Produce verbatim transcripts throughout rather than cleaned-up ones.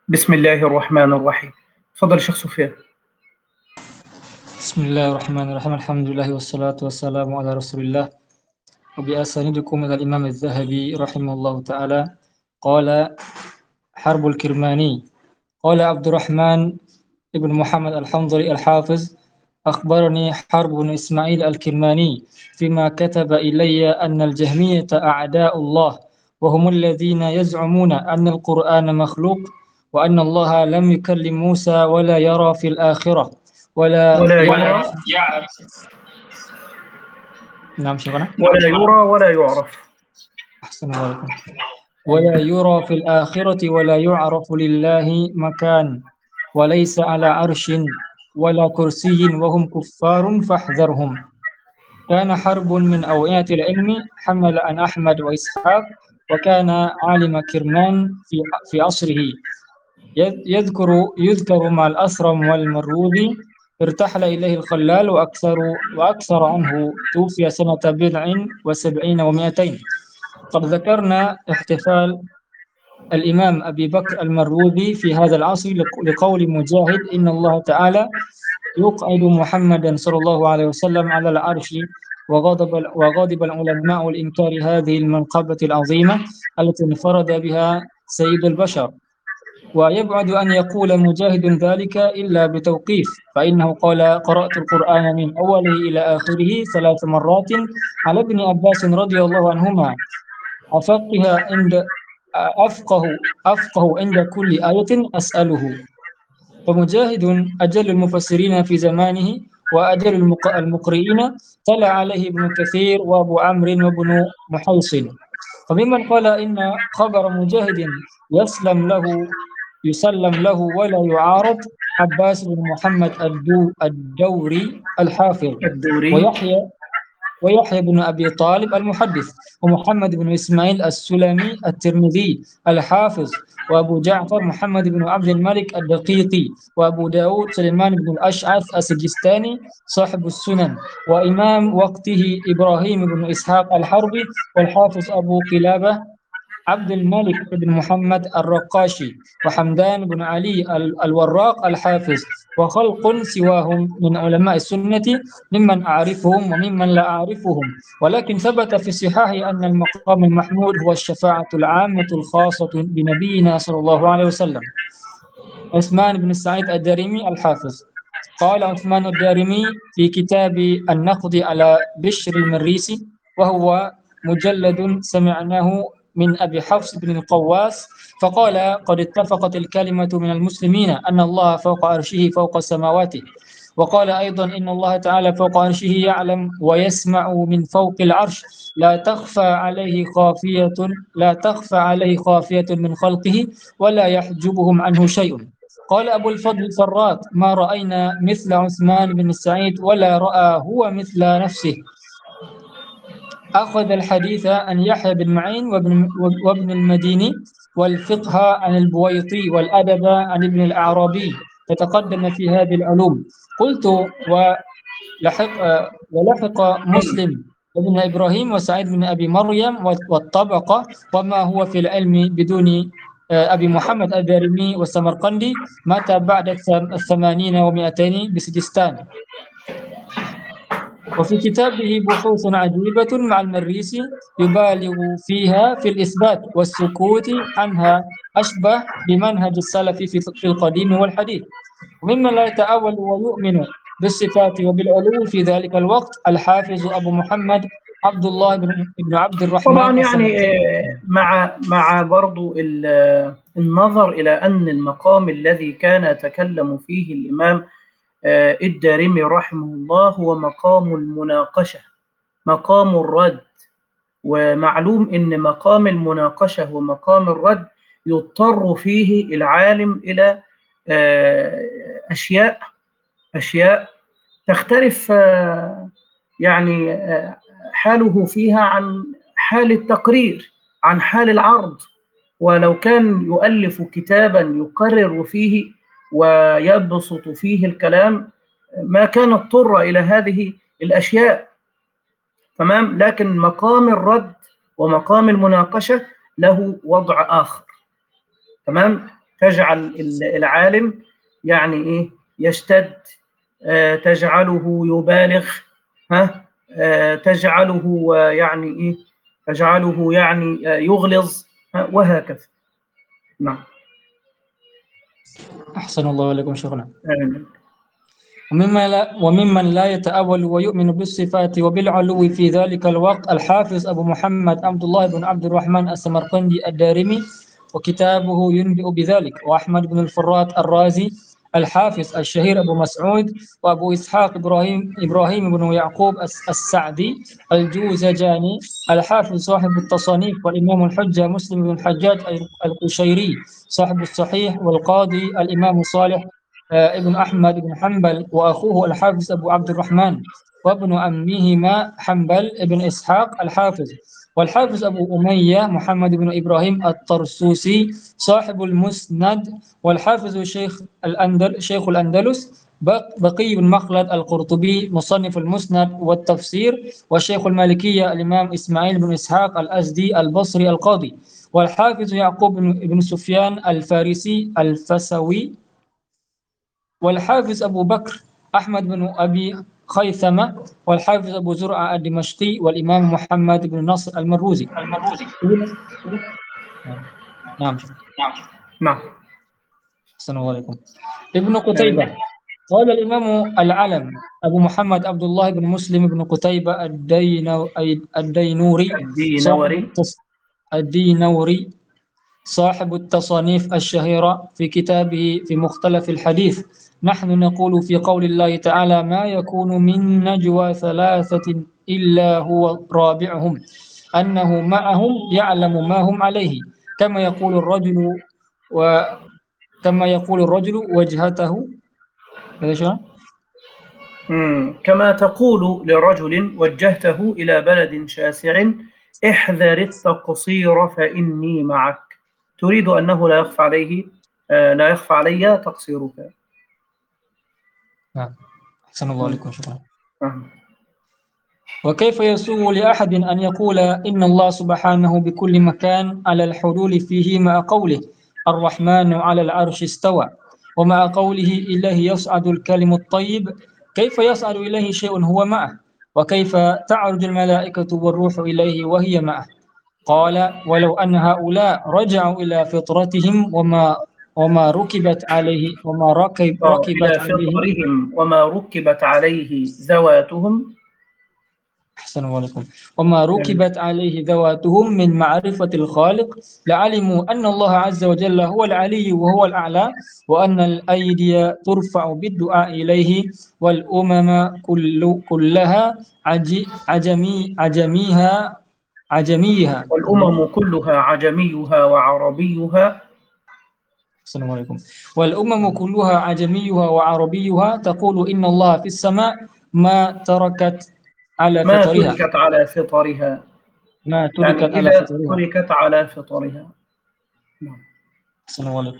بسم الله الرحمن الرحيم. تفضل شيخ سفيان. بسم الله الرحمن الرحيم. الحمد لله والصلاة والسلام على رسول الله. وبأسانيدكم إلى الإمام الذهبي رحمه الله تعالى قال: حرب الكرماني. قال عبد الرحمن ابن محمد الحنظلي الحافظ: أخبرني حرب بن إسماعيل الكرماني فيما كتب إلي أن الجهمية أعداء الله، وهم الذين يزعمون أن القرآن مخلوق، وأن الله لم يكلم موسى ولا يرى في الآخرة ولا ولا يرى. يرى نعم شيخنا. ولا يرى ولا يعرف. أحسن الله عليكم. ولا يرى في الآخرة ولا يعرف لله مكان، وليس على عرش ولا كرسي، وهم كفار فاحذرهم. كان حرب من أوعية العلم، حمل عن أحمد وإسحاق، وكان عالم كرمان في في عصره. يذكر يذكر مع الأسرم والمروذي. ارتحل إليه الخلال وأكثر وأكثر عنه، توفي سنة بضع وسبعين ومائتين. قد ذكرنا احتفال الإمام أبي بكر المروذي في هذا العصر لقول مجاهد: إن الله تعالى يقعد محمدا صلى الله عليه وسلم على العرش، وغضب وغضب العلماء لإنكار هذه المنقبة العظيمة التي انفرد بها سيد البشر. ويبعد أن يقول مجاهد ذلك إلا بتوقيف، فإنه قال: قرأت القرآن من أوله إلى آخره ثلاث مرات على ابن عباس رضي الله عنهما، أفقه عند أفقه أفقه عند كل آية أسأله. فمجاهد أجل المفسرين في زمانه وأجل المقرئين، تلا عليه ابن كثير وأبو عمرو وابن محيصن. فممن قال إن خبر مجاهد يسلم له يسلم له ولا يعارض عباس بن محمد الدو الدوري الحافظ، الدوري. ويحيى ويحيى بن أبي طالب المحدث، ومحمد بن إسماعيل السلمي الترمذي الحافظ، وأبو جعفر محمد بن عبد الملك الدقيقي، وأبو داود سليمان بن الأشعث السجستاني صاحب السنن، وإمام وقته إبراهيم بن إسحاق الحربي، والحافظ أبو قلابة عبد الملك بن محمد الرقاشي، وحمدان بن علي الوراق الحافظ، وخلق سواهم من علماء السنة ممن أعرفهم وممن لا أعرفهم. ولكن ثبت في الصحاح أن المقام المحمود هو الشفاعة العامة الخاصة بنبينا صلى الله عليه وسلم. عثمان بن سعيد الدارمي الحافظ قال عثمان الدارمي في كتاب النقد على بشر المريسي، وهو مجلد سمعناه من أبي حفص بن القواس، فقال: قد اتفقت الكلمة من المسلمين أن الله فوق عرشه فوق سماواته. وقال أيضا: إن الله تعالى فوق عرشه يعلم ويسمع من فوق العرش، لا تخفى عليه خافية لا تخفى عليه خافية من خلقه، ولا يحجبهم عنه شيء. قال أبو الفضل الفراء: ما رأينا مثل عثمان بن سعيد ولا رأى هو مثل نفسه. أخذ الحديث عن يحيى بن معين وابن, وابن المديني، والفقه عن البويطي، والأدب عن ابن الأعرابي، تتقدم في هذه العلوم. قلت: ولحق, ولحق مسلم ابن إبراهيم وسعيد بن أبي مريم والطبقة، وما هو في العلم بدون أبي محمد الدارمي والسمرقندي، مات بعد الثمانين ومئتين بسجستان. وفي كتابه بحوث عجيبة مع المريسي يبالغ فيها في الإثبات، والسكوت عنها أشبه بمنهج السلف في القديم والحديث. وممن لا يتأول ويؤمن بالصفات وبالعلو في ذلك الوقت الحافظ أبو محمد عبد الله بن عبد الرحمن. طبعا يعني مع مع برضو النظر إلى أن المقام الذي كان يتكلم فيه الإمام الدارمي رحمه الله هو مقام المناقشة، مقام الرد. ومعلوم أن مقام المناقشة ومقام الرد يضطر فيه العالم إلى أشياء أشياء تختلف يعني حاله فيها عن حال التقرير، عن حال العرض. ولو كان يؤلف كتابا يقرر فيه ويبسط فيه الكلام ما كان اضطر إلى هذه الأشياء. تمام. لكن مقام الرد ومقام المناقشة له وضع آخر. تمام. تجعل العالم يعني إيه يشتد، آه تجعله يبالغ، ها آه تجعله يعني إيه تجعله يعني آه يغلظ، وهكذا. نعم. أحسن الله إليكم شيخنا. آمين. وممن لا, وممن لا يتأول ويؤمن بالصفات وبالعلو في ذلك الوقت الحافظ أبو محمد عبد الله بن عبد الرحمن السمرقندي الدارمي وكتابه ينبئ بذلك، وأحمد بن الفرات الرازي الحافظ الشهير أبو مسعود، وأبو إسحاق إبراهيم إبراهيم بن يعقوب السعدي الجوزجاني الحافظ صاحب التصانيف، والإمام الحجة مسلم بن الحجاج القشيري صاحب الصحيح، والقاضي الإمام صالح ابن أحمد بن حنبل، وأخوه الحافظ أبو عبد الرحمن، وابن أمهما حنبل بن إسحاق الحافظ، والحافظ أبو أمية محمد بن إبراهيم الطرسوسي صاحب المسند، والحافظ شيخ الأندل شيخ الأندلس بقي بن مخلد القرطبي مصنف المسند والتفسير، والشيخ المالكية الإمام إسماعيل بن إسحاق الأزدي البصري القاضي، والحافظ يعقوب بن سفيان الفارسي الفسوي، والحافظ أبو بكر أحمد بن أبي خيثمة، والحافظ أبو زرعة الدمشقي، والإمام محمد بن نصر المروزي. نعم. نعم. السلام عليكم. ابن قتيبة قال الإمام العلم أبو محمد عبد الله بن مسلم بن قتيبة الدينو الدينوري صاحب الدينوري التص... الدينوري صاحب التصانيف الشهيرة في كتابه في مختلف الحديث: نحن نقول في قول الله تعالى: ما يكون من نجوى ثلاثة إلا هو رابعهم أنه معهم يعلم ما هم عليه، كما يقول الرجل وكما يقول الرجل وجهته كما تقول لرجل وجهته إلى بلد شاسع احذر التقصير فإني معك، تريد أنه لا يخفى عليه آه لا يخفى علي تقصيرك. نعم. أحسن الله عليكم. شكرا. نعم. وكيف يسوغ لأحد أن يقول إن الله سبحانه بكل مكان على الحلول فيه مع قوله الرحمن على العرش استوى، ومع قوله إليه يصعد الكلم الطيب؟ كيف يصعد إليه شيء هو معه؟ وكيف تعرج الملائكة والروح إليه وهي معه؟ قال: ولو أن هؤلاء رجعوا إلى فطرتهم وما وما ركبت عليه وما ركب ركبت إلى عليه فطرهم وما ركبت عليه ذواتهم. أحسن عليكم. وما ركبت عليه ذواتهم من معرفة الخالق لعلموا أن الله عز وجل هو العلي وهو الأعلى، وأن الأيدي ترفع بالدعاء إليه، والأمم كل كلها عجمي عجميها عجميها والأمم كلها عجميها وعربيها. السلام عليكم. والأمم كلها عجميها وعربيها تقول إن الله في السماء ما تركت على ما فطرها تركت على فطرها ما تركت يعني على إذا فطرها. تركت على فطرها. نعم. السلام عليكم.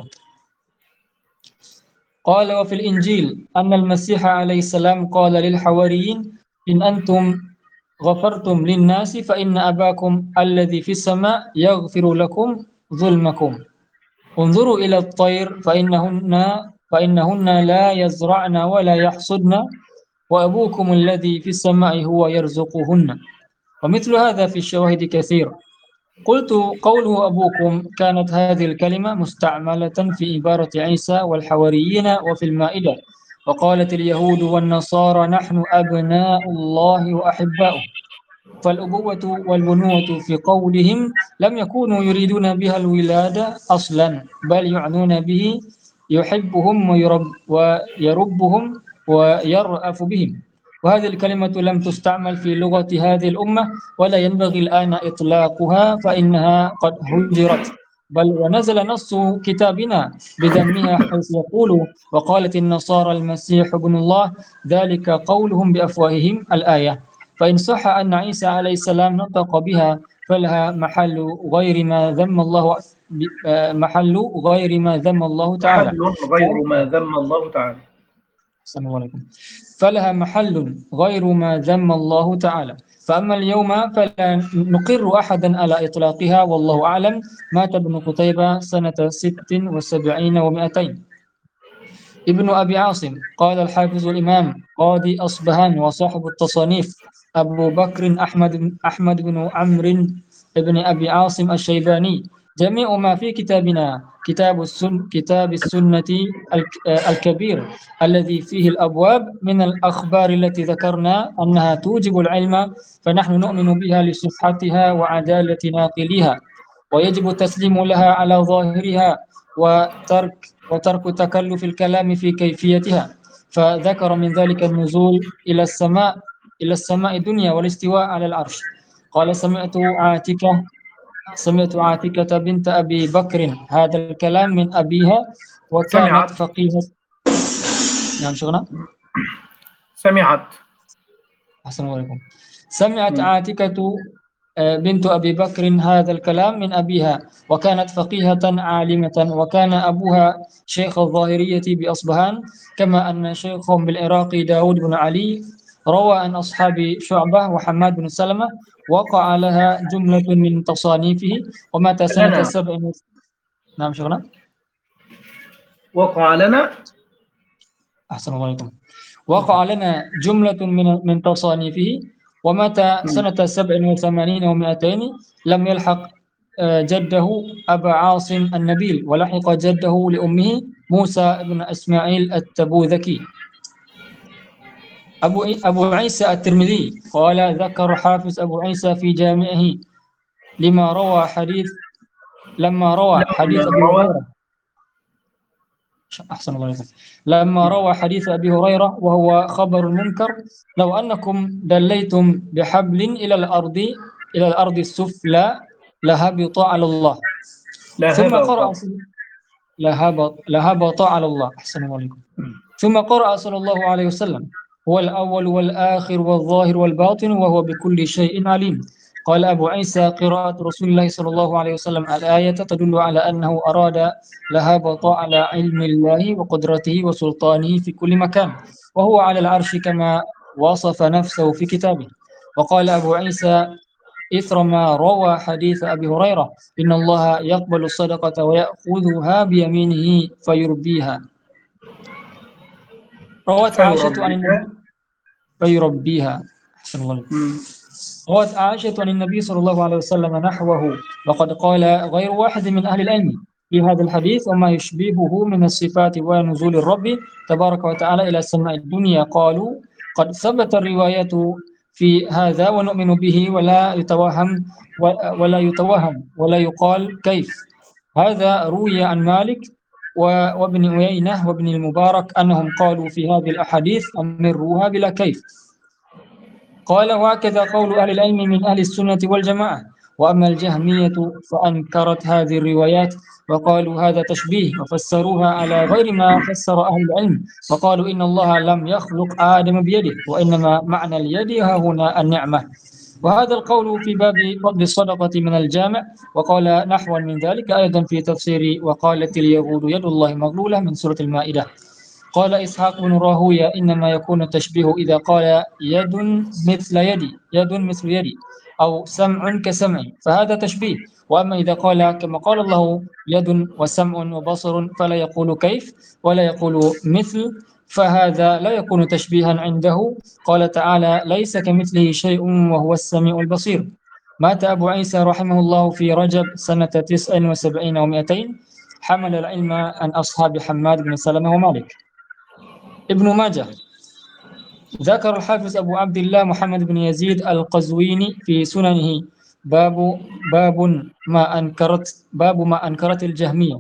قال: وفي الإنجيل أن المسيح عليه السلام قال للحواريين: إن أنتم غفرتم للناس فإن أباكم الذي في السماء يغفر لكم ظلمكم. انظروا إلى الطير فإنهن فإنهن لا يزرعن ولا يحصدن، وأبوكم الذي في السماء هو يرزقهن. ومثل هذا في الشواهد كثير. قلت: قوله أبوكم كانت هذه الكلمة مستعملة في عبارة عيسى والحواريين وفي المائدة. وقالت اليهود والنصارى: نحن أبناء الله وأحباؤه. فالأبوة والبنوة في قولهم لم يكونوا يريدون بها الولادة أصلا، بل يعنون به يحبهم ويرب ويربهم ويرأف بهم. وهذه الكلمة لم تستعمل في لغة هذه الأمة، ولا ينبغي الآن إطلاقها، فإنها قد هجرت، بل ونزل نص كتابنا بذمها، حيث يقول: وقالت النصارى المسيح ابن الله، ذلك قولهم بأفواههم الآية. فإن صح أن عيسى عليه السلام نطق بها فلها محل غير ما ذم الله محل غير ما ذم الله تعالى محل غير ما ذم الله تعالى. السلام عليكم. فلها محل غير ما ذم الله تعالى. فأما اليوم فلا نقر أحدا على إطلاقها والله أعلم. مات ابن قتيبة سنة ست وسبعين ومائتين. ابن أبي عاصم قال الحافظ الإمام قاضي أصبهان وصاحب التصانيف أبو بكر أحمد أحمد بن عمرو بن أبي عاصم الشيباني: جميع ما في كتابنا كتاب السن كتاب السنة الك- الكبير الذي فيه الأبواب من الأخبار التي ذكرنا أنها توجب العلم، فنحن نؤمن بها لصحتها وعدالة ناقلها، ويجب التسليم لها على ظاهرها، وترك وترك تكلف الكلام في كيفيتها. فذكر من ذلك النزول إلى السماء إلى السماء الدنيا والاستواء على العرش. قال: سمعت عاتكة سمعت عاتكة بنت أبي بكر هذا الكلام من أبيها، وكانت سمعت فقيهة. نعم شغنا. سمعت أحسن عليكم. سمعت مم. عاتكة بنت أبي بكر هذا الكلام من أبيها، وكانت فقيهة عالمة، وكان أبوها شيخ الظاهرية بأصبهان، كما أن شيخهم بالعراق داود بن علي روى عن أصحاب شعبة وحماد بن سلمة، وقع لها جملة من تصانيفه، ومات سنة لنا سبع. نعم شغلنا. وقع لنا أحسن الله عليكم. وقع لنا جملة من من تصانيفه، ومات مم. سنة سبع وثمانين ومائتين. لم يلحق آه، جده أبا عاصم النبيل، ولحق جده لأمه موسى بن إسماعيل التبوذكي. أبو أبو عيسى الترمذي قال: ذكر حافظ أبو عيسى في جامعه لما روى حديث لما روى لما حديث أبي روى هريرة. أحسن الله عليكم. لما روى حديث أبي هريرة وهو خبر منكر: لو أنكم دليتم بحبل إلى الأرض إلى الأرض السفلى لهبط على الله. لا ثم هبط. قرأ لهبط لهبط على الله. أحسن الله عليكم. ثم قرأ صلى الله عليه وسلم: هو الأول والآخر والظاهر والباطن وهو بكل شيء عليم. قال أبو عيسى: قراءة رسول الله صلى الله عليه وسلم الآية تدل على أنه أراد لهبط على علم الله وقدرته وسلطانه في كل مكان، وهو على العرش كما وصف نفسه في كتابه. وقال أبو عيسى إثر ما روى حديث أبي هريرة: إن الله يقبل الصدقة ويأخذها بيمينه فيربيها. روت عائشة عن النبي فيربيها. فيربيها. أحسن الله عليكم. مم. روت عائشة عن النبي صلى الله عليه وسلم نحوه، وقد قال غير واحد من أهل العلم في هذا الحديث وما يشبهه من الصفات ونزول الرب تبارك وتعالى إلى السماء الدنيا. قالوا: قد ثبت الروايات في هذا ونؤمن به، ولا يتوهم ولا يتوهم ولا يقال كيف. هذا روي عن مالك وابن عيينة وابن المبارك أنهم قالوا في هذه الأحاديث أمروها بلا كيف. قال: وهكذا قول أهل العلم من أهل السنة والجماعة. وأما الجهمية فأنكرت هذه الروايات وقالوا هذا تشبيه، وفسروها على غير ما فسر أهل العلم، وقالوا إن الله لم يخلق آدم بيده، وإنما معنى اليد ها هنا النعمة. وهذا القول في باب فضل الصدقة من الجامع. وقال نحوا من ذلك أيضا في تفسير وقالت اليهود يد الله مغلولة من سورة المائدة. قال إسحاق بن راهوية: إنما يكون التشبيه إذا قال يد مثل يدي يد مثل يدي أو سمع كسمع، فهذا تشبيه. وأما إذا قال كما قال الله يد وسمع وبصر فلا يقول كيف ولا يقول مثل، فهذا لا يكون تشبيها عنده. قال تعالى: ليس كمثله شيء وهو السميع البصير. مات أبو عيسى رحمه الله في رجب سنة تسع وسبعين ومائتين. حمل العلم عن أصحاب حماد بن سلمة ومالك. ابن ماجه ذكر الحافظ أبو عبد الله محمد بن يزيد القزويني في سننه باب باب ما أنكرت باب ما أنكرت الجهمية،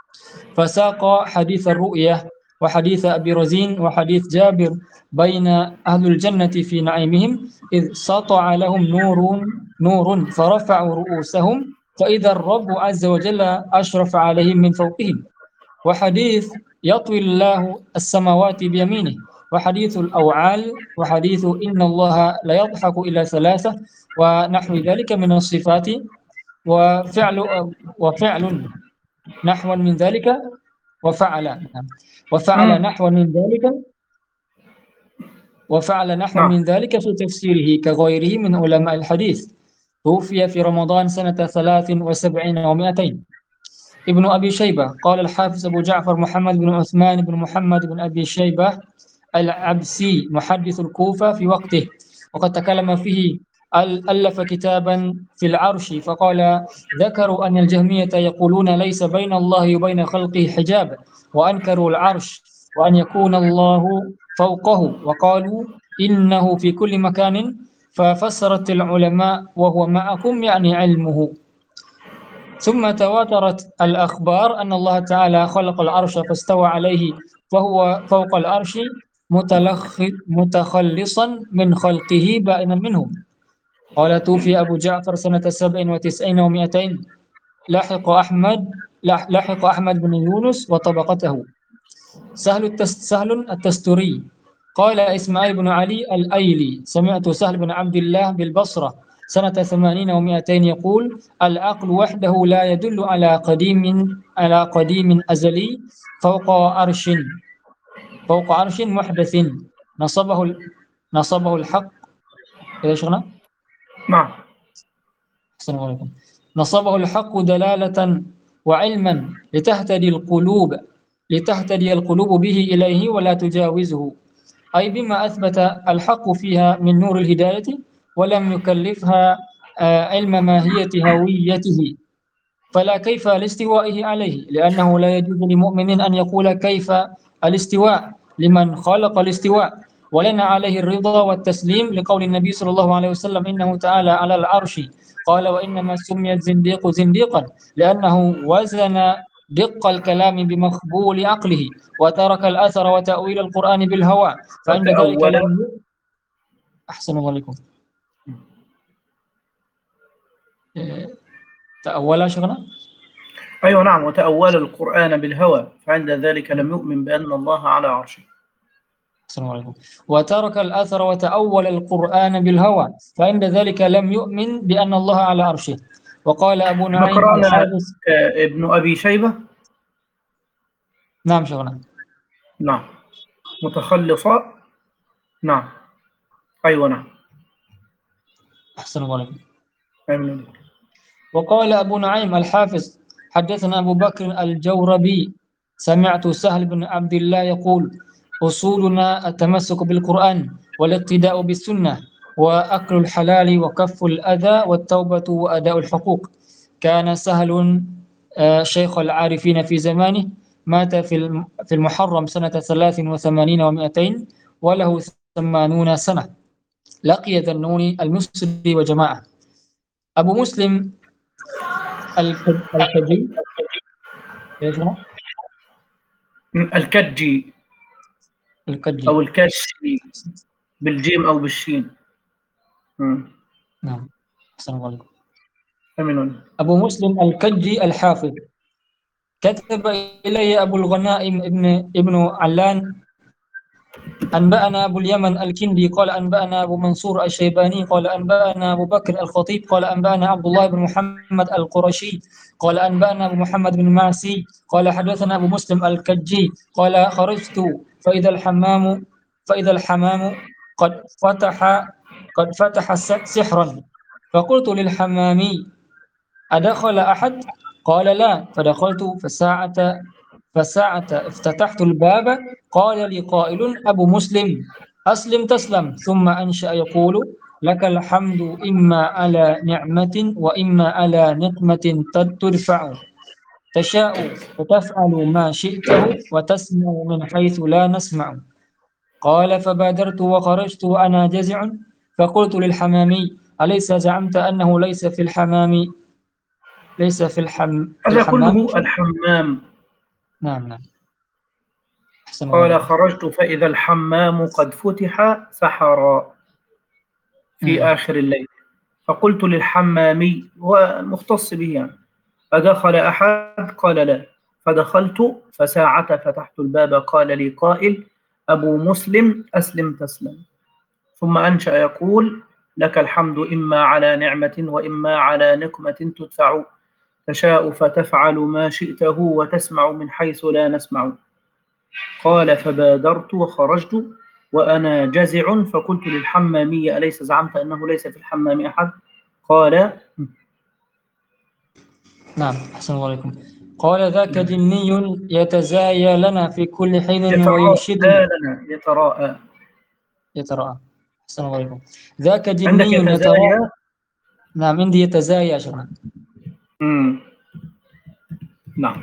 فساق حديث الرؤية وحديث أبي رزين وحديث جابر بين أهل الجنة في نعيمهم إذ سطع لهم نور نور فرفعوا رؤوسهم فإذا الرب عز وجل أشرف عليهم من فوقهم، وحديث يطوي الله السماوات بيمينه، وحديث الأوعال، وحديث إن الله لا يضحك إلى ثلاثة، ونحو ذلك من الصفات، وفعل وفعل نحو من ذلك وفعل وفعل مم. نحو من ذلك وفعل نحو نعم. من ذلك في تفسيره كغيره من علماء الحديث. توفي في رمضان سنة ثلاث وسبعين ومائتين. ابن أبي شيبة قال الحافظ أبو جعفر محمد بن عثمان بن محمد بن أبي شيبة العبسي محدث الكوفة في وقته، وقد تكلم فيه، ألف كتابا في العرش فقال: ذكروا أن الجهمية يقولون ليس بين الله وبين خلقه حجاب، وأنكروا العرش وأن يكون الله فوقه، وقالوا إنه في كل مكان، ففسرت العلماء وهو معكم يعني علمه. ثم تواترت الأخبار أن الله تعالى خلق العرش فاستوى عليه، فهو فوق العرش متخلصا من خلقه بائنا منه. قال: توفي أبو جعفر سنة سبع وتسعين ومائتين. لاحق أحمد لاحق أحمد بن يونس وطبقته. سهل التست سهل التستري قال: إسماعيل بن علي الأيلي سمعت سهل بن عبد الله بالبصرة سنة ثمانين ومائتين يقول: العقل وحده لا يدل على قديم على قديم أزلي فوق عرش فوق عرش محدث نصبه نصبه الحق. إذا شغنا نعم. السلام عليكم. نصبه الحق دلالة وعلما لتهتدي القلوب لتهتدي القلوب به إليه ولا تجاوزه، أي بما أثبت الحق فيها من نور الهداية ولم يكلفها علم ماهية هويته، فلا كيف لاستوائه عليه، لأنه لا يجوز لمؤمن أن يقول كيف الاستواء لمن خلق الاستواء، ولنا عليه الرضا والتسليم لقول النبي صلى الله عليه وسلم: إنه تعالى على العرش. قال: وإنما سمي الزنديق زنديقا لأنه وزن دق الكلام بمخبول عقله، وترك الأثر وتأويل القرآن بالهوى، فعند ذلك لم أحسن الله عليكم. تأول شغنا؟ أيوة نعم. وتأول القرآن بالهوى فعند ذلك لم يؤمن بأن الله على عرشه. السلام عليكم. وترك الأثر وتأول القرآن بالهوى فعند ذلك لم يؤمن بأن الله على عرشه. وقال أبو نعيم الحافظ ابن أبي شيبة. نعم شغنا. نعم. متخلصة. نعم. أيوة نعم. أحسن الله عليكم. أمين. وقال أبو نعيم الحافظ: حدثنا أبو بكر الجوربي سمعت سهل بن عبد الله يقول: أصولنا التمسك بالقرآن والاقتداء بالسنة وأكل الحلال وكف الأذى والتوبة وأداء الحقوق. كان سهل شيخ العارفين في زمانه، مات في المحرم سنة ثلاث وثمانين ومائتين وله ثمانون سنة. لقي ذنون المصري وجماعة. أبو مسلم الكجي الكجي الكجي أو الكشي بالجيم أو بالشين. مم. نعم. السلام عليكم. أمين. أبو مسلم الكجي الحافظ كتب إلي أبو الغنائم ابن ابن علان: أنبأنا أبو اليمن الكندي قال أنبأنا أبو منصور الشيباني قال أنبأنا أبو بكر الخطيب قال أنبأنا عبد الله بن محمد القرشي قال أنبأنا أبو محمد بن معسي قال حدثنا أبو مسلم الكجي قال: خرجت فإذا الحمام فإذا الحمام قد فتح قد فتح سحرا، فقلت للحمامي: أدخل أحد؟ قال: لا. فدخلت فساعة فساعة افتتحت الباب قال لي قائل: أبو مسلم أسلم تسلم. ثم أنشأ يقول: لك الحمد إما على نعمة وإما على نقمة ترفع، تشاء وتفعل ما شئته وتسمع من حيث لا نسمع. قال: فبادرت وخرجت وأنا جزع، فقلت للحمامي: أليس زعمت أنه ليس في الحمام ليس في الحم في هذا الحمام كله الحمام. نعم نعم. قال: خرجت فإذا الحمام قد فتح سحرا في مم. آخر الليل، فقلت للحمامي ومختص به يعني: أدخل أحد؟ قال: لا. فدخلت فساعة فتحت الباب قال لي قائل: أبو مسلم أسلم تسلم. ثم أنشأ يقول: لك الحمد إما على نعمة وإما على نقمة تدفع، تشاء فتفعل ما شئته وتسمع من حيث لا نسمع. قال: فبادرت وخرجت وأنا جزع، فقلت للحمامي أليس زعمت أنه ليس في الحمام أحد؟ قال نعم أحسن الله عليكم. قال ذاك جني يتزايا لنا في كل حين وينشدنا. يتراءى لنا يتراءى يتراءى. أحسن الله عليكم. ذاك عندك جني يتراءى. يتزايا. نعم عندي يتزايا شرعا. مم. نعم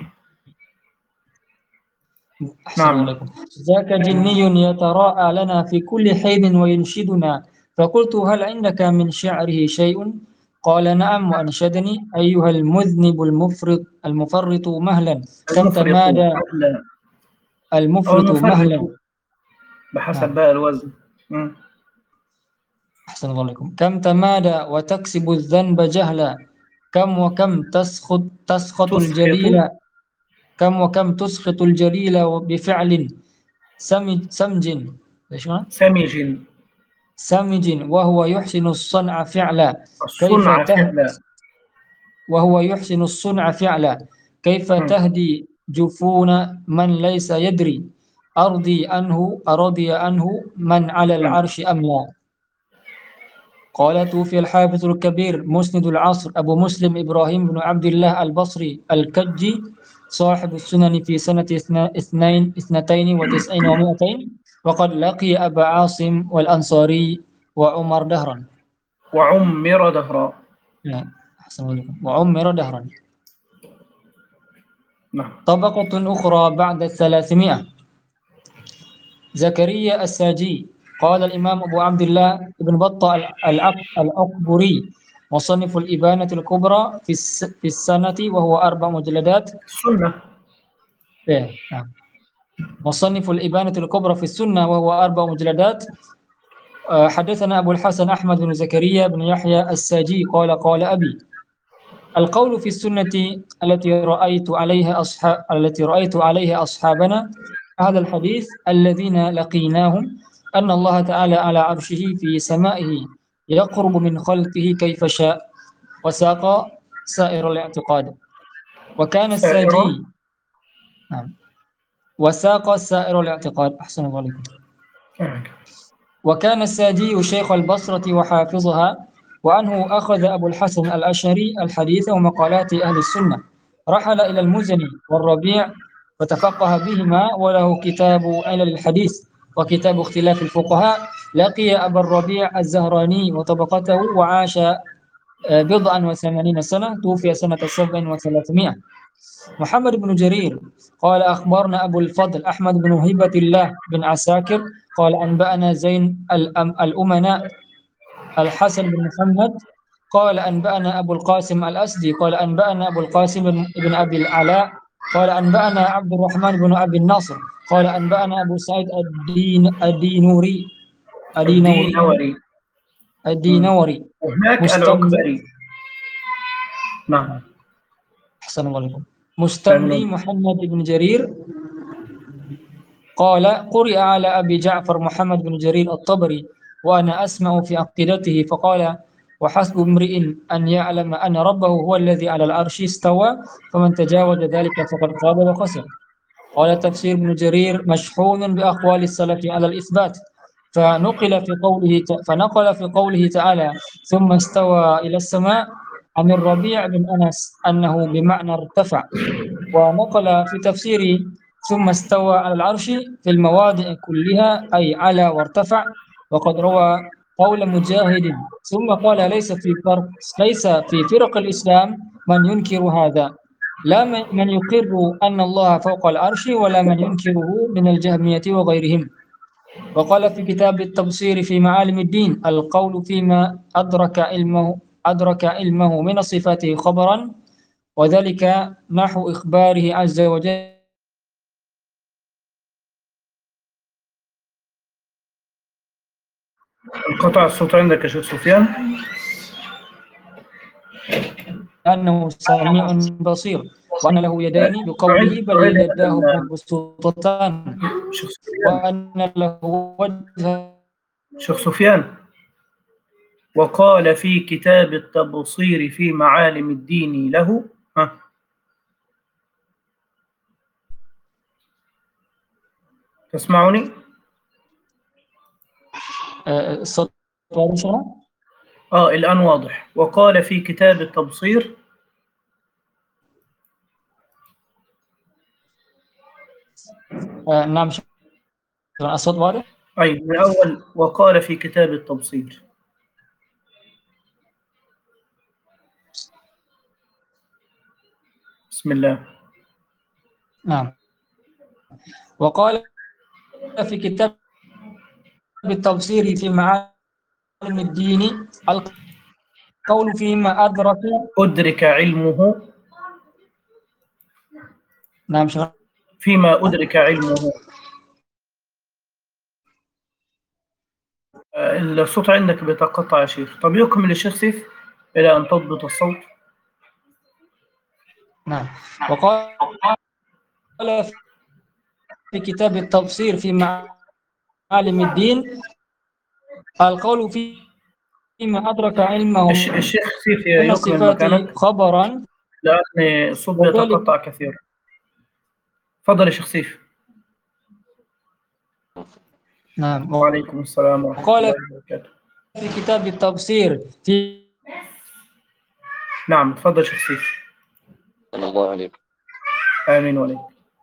أحسن الله نعم عليكم. ذاك جني يتراءى لنا في كل حين وينشدنا، فقلت هل عندك من شعره شيء؟ قال نعم وأنشدني أيها المذنب المفرط المفرط مهلا كم المفرط تمادى. مهلا أو المفرط مهلا. المفرط بحسب نعم بقى الوزن. مم. أحسن الله عليكم. كم تمادى وتكسب الذنب جهلا، كم وكم تسخط تسخط تسخط الجليل، كم وكم تسخط الجليل بفعل سمج سمج إيش معنى؟ سمج سمج وهو يحسن الصنع فعلا كيف الصنع ته فعلا. وهو يحسن الصنع فعلا كيف مم. تهدي جفون من ليس يدري أرضي أنه أرضي أنه من على مم. العرش أم لا. قال توفي الحافظ الكبير مسند العصر أبو مسلم إبراهيم بن عبد الله البصري الكجي صاحب السنن في سنة اثنين اثنتين وتسعين ومائتين، وقد لقي أبا عاصم والأنصاري وعمر دهرا. وعمر دهرا. نعم أحسن عليكم. وعمر دهرا. نعم طبقة أخرى بعد الثلاثمائة زكريا الساجي. قال الإمام أبو عبد الله ابن بطة العق- الأكبري مصنف الإبانة الكبرى في الس- في السنة وهو أربع مجلدات. السنة. إيه، نعم. مصنف الإبانة الكبرى في السنة وهو أربع مجلدات. آه، حدثنا أبو الحسن أحمد بن زكريا بن يحيى الساجي قال قال أبي القول في السنة التي رأيت عليها أصحاب التي رأيت عليها أصحابنا هذا الحديث الذين لقيناهم أن الله تعالى على عرشه في سمائه يقرب من خلقه كيف شاء، وساق سائر الاعتقاد. وكان سائر. الساجي نعم وساق سائر الاعتقاد. أحسن الله عليكم. وكان الساجي شيخ البصرة وحافظها، وعنه أخذ أبو الحسن الأشعري الحديث ومقالات أهل السنة. رحل إلى المزني والربيع وتفقه بهما، وله كتاب علل الحديث وكتاب اختلاف الفقهاء. لقي أبا الربيع الزهراني وطبقته وعاش آه، بضعا وثمانين سنة، توفي سنة سبع وثلاثمائة. محمد بن جرير قال أخبرنا أبو الفضل أحمد بن هبة الله بن عساكر قال أنبأنا زين الأم الأمناء الحسن بن محمد قال أنبأنا أبو القاسم الأسدي قال أنبأنا أبو القاسم بن بن أبي العلاء قال أنبأنا عبد الرحمن بن أبي الناصر قال أنبأنا أبو سعيد الدين الدينوري الدينوري الدينوري. مم. الدينوري وهناك مستملي. العكبري. نعم أحسن الله عليكم. فهم مستملي الله. محمد بن جرير قال قرئ على أبي جعفر محمد بن جرير الطبري وأنا أسمع في عقيدته فقال وحسب امرئ أن يعلم أن ربه هو الذي على العرش استوى فمن تجاوز ذلك فقد خاب وخسر. قال تفسير ابن جرير مشحون بأقوال السلف على الإثبات، فنقل في قوله فنقل في قوله تعالى ثم استوى إلى السماء عن الربيع بن أنس أنه بمعنى ارتفع، ونقل في تفسيره ثم استوى على العرش في المواضع كلها أي على وارتفع. وقد روى قول مجاهد ثم قال ليس في فرق ليس في فرق الإسلام من ينكر هذا، لا من يقر أن الله فوق العرش ولا من ينكره من الجهمية وغيرهم. وقال في كتاب التبصير في معالم الدين القول فيما أدرك علمه أدرك علمه من صفاته خبرا، وذلك نحو إخباره عز وجل انقطع الصوت عندك يا شيخ سفيان. أنه سميع بصير، وأن له يدين بقوله تعيد بل تعيد يداه هذا مبسوطتان، شيخ سفيان. وأن له وجه. شيخ سفيان وقال في كتاب التبصير في معالم الدين له. ها تسمعني؟ الصوت واضح؟ اه الآن واضح. وقال في كتاب التبصير. آه نعم شكرا. الصوت واضح؟ أي من أول وقال في كتاب التبصير. بسم الله. نعم. وقال في كتاب التبصير في معالم الدين القول فيما أدرك أدرك علمه. نعم شكرا. فيما أدرك علمه. آه، الصوت عندك بيتقطع يا شيخ. طب يكمل الشيخ سيف إلى أن تضبط الصوت. نعم. وقال في كتاب التبصير في معالم الدين القول فيما أدرك علمه الشيخ سيف من يكمل الصفات مكانك خبرا، لأن الصوت وذلك بيتقطع كثيرا. تفضل يا شيخ سيف. نعم. وعليكم السلام ورحمة الله وقال وبركاته. في كتاب التبصير في نعم تفضل شيخ سيف. صلى الله عليكم. آمين وعليك.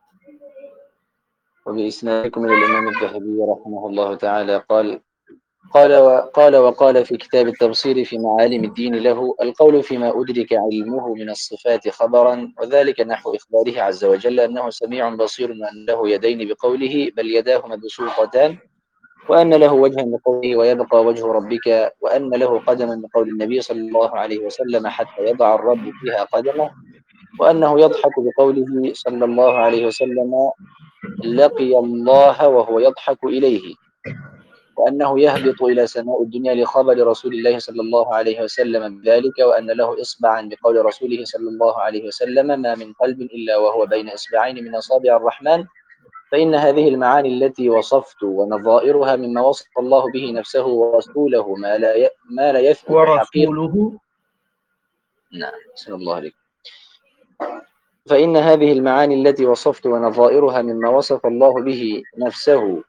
وبإسنادكم إلى الإمام الذهبي رحمه الله تعالى قال قال وقال وقال في كتاب التبصير في معالم الدين له القول فيما أدرك علمه من الصفات خبرا، وذلك نحو إخباره عز وجل أنه سميع بصير وأن له يدين بقوله بل يداه مبسوطتان، وأن له وجها بقوله ويبقى وجه ربك، وأن له قدما بقول النبي صلى الله عليه وسلم حتى يضع الرب فيها قدمه، وأنه يضحك بقوله صلى الله عليه وسلم لقي الله وهو يضحك إليه، وأنه يهبط إلى سماء الدنيا لخبر رسول الله صلى الله عليه وسلم بذلك، وأن له إصبعا بقول رسوله صلى الله عليه وسلم ما من قلب إلا وهو بين إصبعين من أصابع الرحمن، فإن هذه المعاني التي وصفت ونظائرها مما وصف الله به نفسه ورسوله ما لا ي... ما لا يثبت حقيقة. ورسوله. نعم صلى الله عليه. فإن هذه المعاني التي وصفت ونظائرها مما وصف الله به نفسه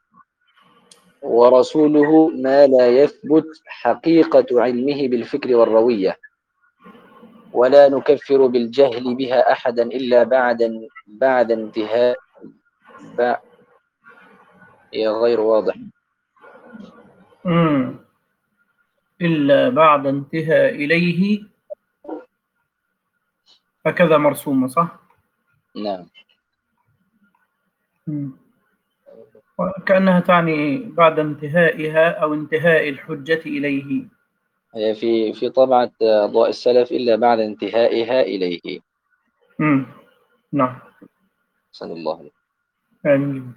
ورسوله ما لا يثبت حقيقة علمه بالفكر والروية، ولا نكفر بالجهل بها أحدا إلا بعد بعد انتهاء ب... هي غير واضح. مم. إلا بعد انتهى إليه، هكذا مرسومة صح؟ نعم. مم. كأنها تعني بعد انتهائها أو انتهاء الحجة إليه. هي في في طبعة ضوء السلف إلا بعد انتهائها إليه. مم. نعم. صلى الله عليه. آمين.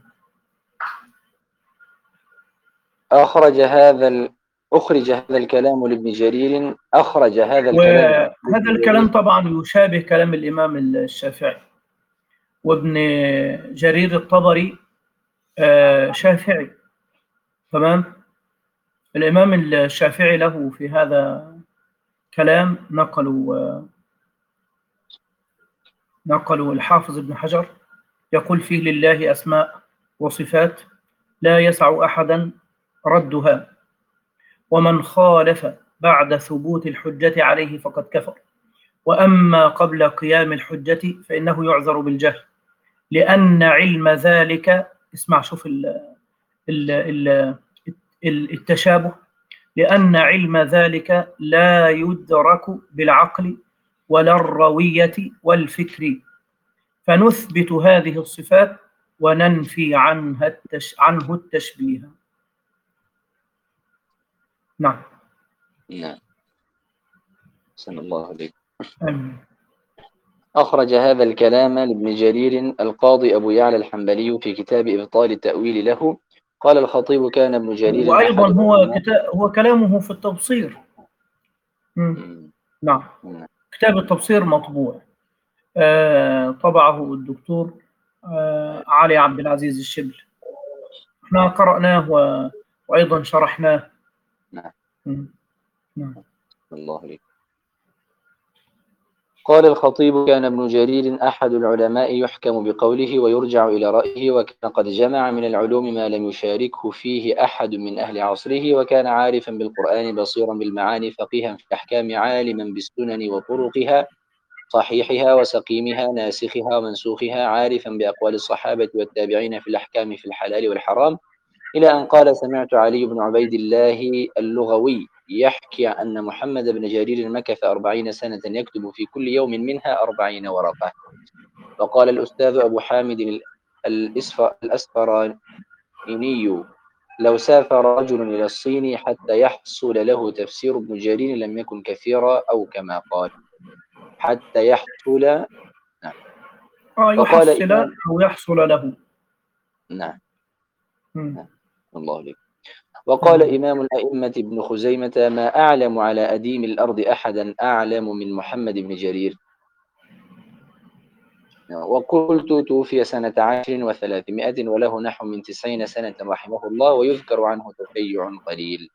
أخرج هذا ال... أخرج هذا الكلام لابن جرير أخرج هذا الكلام وهذا الكلام طبعا يشابه كلام الإمام الشافعي، وابن جرير الطبري شافعي. تمام. الإمام الشافعي له في هذا كلام نقلوا نقلوا الحافظ ابن حجر يقول فيه لله أسماء وصفات لا يسع أحدا ردها، ومن خالف بعد ثبوت الحجة عليه فقد كفر، وأما قبل قيام الحجة فإنه يعذر بالجهل، لأن علم ذلك، اسمع شوف ال ال ال التشابه، لأن علم ذلك لا يدرك بالعقل ولا الروية والفكر، فنثبت هذه الصفات وننفي عنها التش... عنه التشبيه. نعم. نعم. صلى الله عليه. آمين. أخرج هذا الكلام لابن جرير القاضي أبو يعلى الحنبلي في كتاب إبطال التأويل له. قال الخطيب كان ابن جرير وأيضا أحد هو كتا... هو كلامه في التبصير. مم. نعم. مم. كتاب التبصير مطبوع، آه طبعه الدكتور آه علي عبد العزيز الشبل. احنا قرأناه و... وأيضا شرحناه. نعم. مم. نعم. الله عليك. قال الخطيب: كان ابن جرير أحد العلماء يحكم بقوله ويرجع إلى رأيه، وكان قد جمع من العلوم ما لم يشاركه فيه أحد من أهل عصره، وكان عارفا بالقرآن بصيرا بالمعاني فقيها في الأحكام عالما بالسنن وطرقها صحيحها وسقيمها ناسخها ومنسوخها، عارفا بأقوال الصحابة والتابعين في الأحكام في الحلال والحرام، إلى أن قال: سمعت علي بن عبيد الله اللغوي يحكي أن محمد بن جرير مكث أربعين سنة يكتب في كل يوم منها أربعين ورقة. وقال الأستاذ أبو حامد الأسفراني: لو سافر رجل إلى الصين حتى يحصل له تفسير ابن جرير لم يكن كثيرا، أو كما قال حتى يحصل. نعم. آه وقال يحصل إمام أو يحصل له. نعم. مم. نعم. الله عليك. وقال آمين. إمام الأئمة ابن خزيمة: ما أعلم على أديم الأرض أحدا أعلم من محمد بن جرير. وقلت: توفي سنة عشر وثلاثمائة وله نحو من تسعين سنة رحمه الله، ويذكر عنه تشيع قليل.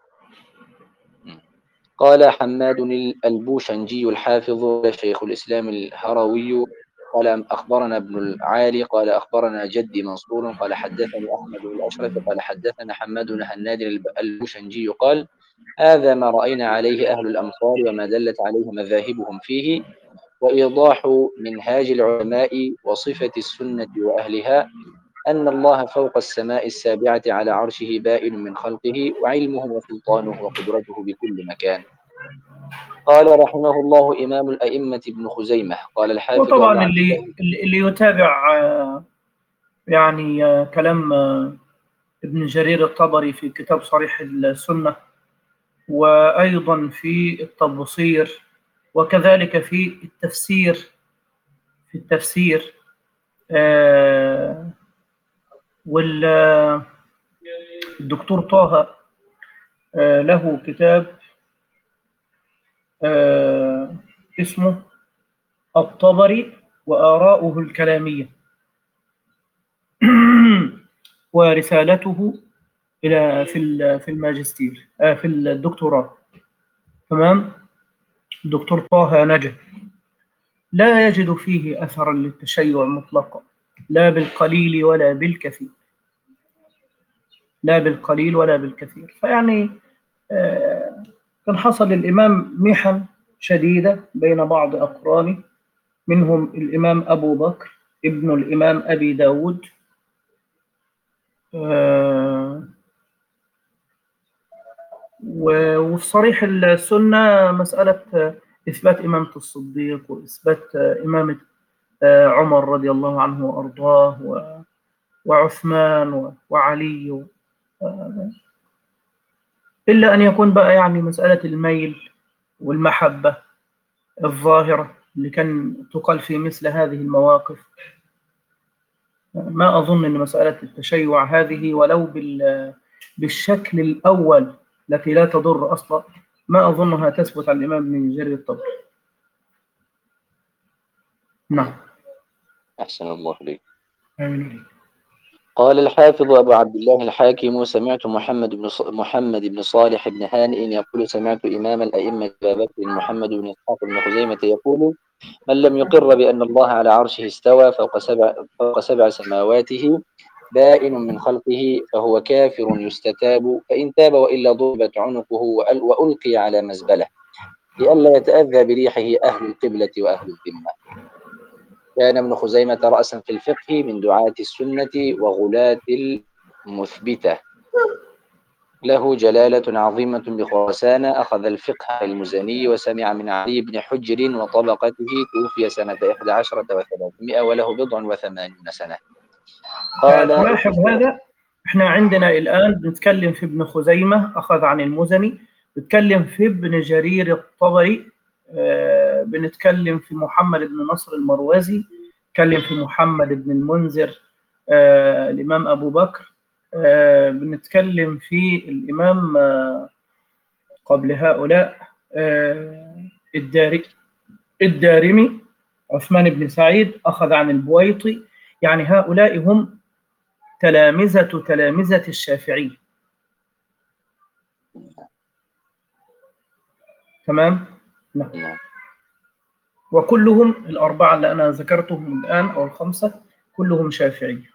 قال حماد البوشنجي الحافظ شيخ الإسلام الهروي قال: أخبرنا ابن العالي قال: أخبرنا جدي منصور قال: حدثني أحمد بن الأشرف قال: حدثنا حماد بن هناد البوشنجي قال: هذا ما رأينا عليه أهل الأمصار وما دلت عليه مذاهبهم فيه، وإيضاح منهاج العلماء وصفة السنة وأهلها أن الله فوق السماء السابعة على عرشه بائن من خلقه، وعلمه وسلطانه وقدرته بكل مكان. قال رحمه الله إمام الأئمة ابن خزيمة. قال الحافظ أبو وطبعا عبد الله: اللي اللي يتابع آه، يعني آه، كلام آه، ابن جرير الطبري في كتاب صريح السنة، وأيضا في التبصير، وكذلك في التفسير في التفسير آه، والدكتور طه آه، له كتاب آه، اسمه الطبري وآراؤه الكلامية ورسالته إلى في في الماجستير آه، في الدكتوراه. تمام. الدكتور طه نجا لا يجد فيه أثرا للتشيع مطلقا، لا بالقليل ولا بالكثير، لا بالقليل ولا بالكثير. فيعني آه، كان حصل للإمام محن شديدة بين بعض أقرانه، منهم الإمام أبو بكر ابن الإمام أبي داود، آه، وفي صريح السنة مسألة إثبات إمامة الصديق وإثبات إمامة عمر رضي الله عنه وأرضاه وعثمان وعلي، إلا أن يكون بقى يعني مسألة الميل والمحبة الظاهرة اللي كان تقال في مثل هذه المواقف. ما أظن أن مسألة التشيع هذه ولو بالشكل الأول التي لا تضر أصلا، ما أظنها تثبت عن الإمام ابن جرير الطبري. نعم. أحسن الله إليك. آمين. قال الحافظ أبو عبد الله الحاكم: سمعت محمد بن محمد بن صالح بن هانئ يقول: سمعت إمام الأئمة أبا بكر محمد بن إسحاق بن خزيمة يقول: من لم يقر بأن الله على عرشه استوى فوق سبع فوق سبع سماواته بائن من خلقه فهو كافر يستتاب، فإن تاب وإلا ضربت عنقه وألقي على مزبلة، لئلا يتأذى بريحه أهل القبلة وأهل الذمة. كان ابن خزيمة رأسا في الفقه من دعاة السنة وغلاة المثبتة، له جلالة عظيمة بخراسان، أخذ الفقه المزني وسمع من علي بن حجر وطبقته، توفي سنة إحدى عشرة وثلاثمائة وله بضع وثمانون سنة. قال تلاحظ هذا، احنا عندنا الآن بنتكلم في ابن خزيمة أخذ عن المزني، بنتكلم في ابن جرير الطبري، آه بنتكلم في محمد بن نصر المروزي، بنتكلم في محمد بن المنذر آه الإمام أبو بكر، آه بنتكلم في الإمام آه قبل هؤلاء آه الداري الدارمي عثمان بن سعيد أخذ عن البويطي. يعني هؤلاء هم تلامذة تلامذة الشافعي. تمام؟ نعم. وكلهم الأربعة اللي أنا ذكرتهم الآن أو الخمسة كلهم شافعية.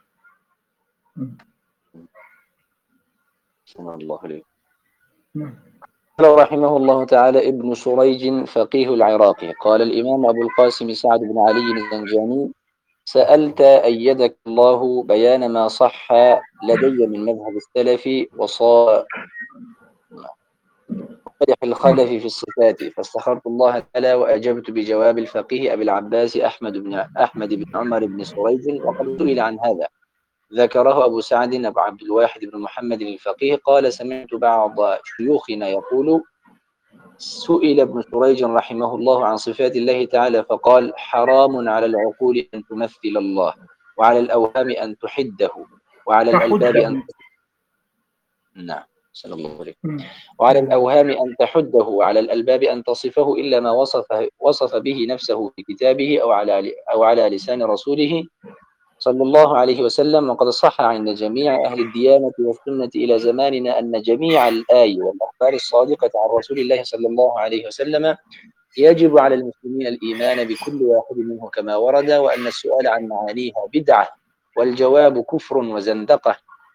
سبحان الله عليك. نعم. قال رحمه الله تعالى ابن سريج فقيه العراقي قال الإمام أبو القاسم سعد بن علي الزنجاني: سألت أيدك الله بيان ما صح لدي من مذهب السلف وصالح الخلف في الصفات، فاستخرت الله تعالى وأجبت بجواب الفقيه أبي العباس أحمد بن أحمد بن عمر بن سريج، وقد سئل عن هذا. ذكره أبو سعد أبو عبد الواحد بن محمد الفقيه قال: سمعت بعض شيوخنا يقول: سئل ابن سريج رحمه الله عن صفات الله تعالى فقال: حرام على العقول أن تمثل الله، وعلى الأوهام أن تحده، وعلى الألباب أن تحده. نعم صلى الله عليه مم. وعلى الأوهام أن تحده، وعلى الألباب أن تصفه إلا ما وصف وصف به نفسه في كتابه أو على أو على لسان رسوله صلى الله عليه وسلم. وقد صح عند جميع أهل الديانة والسنة إلى زماننا أن جميع الآي والأخبار الصادقة عن رسول الله صلى الله عليه وسلم يجب على المسلمين الإيمان بكل واحد منه كما ورد، وأن السؤال عن معانيها بدعة والجواب كفر وزندقة،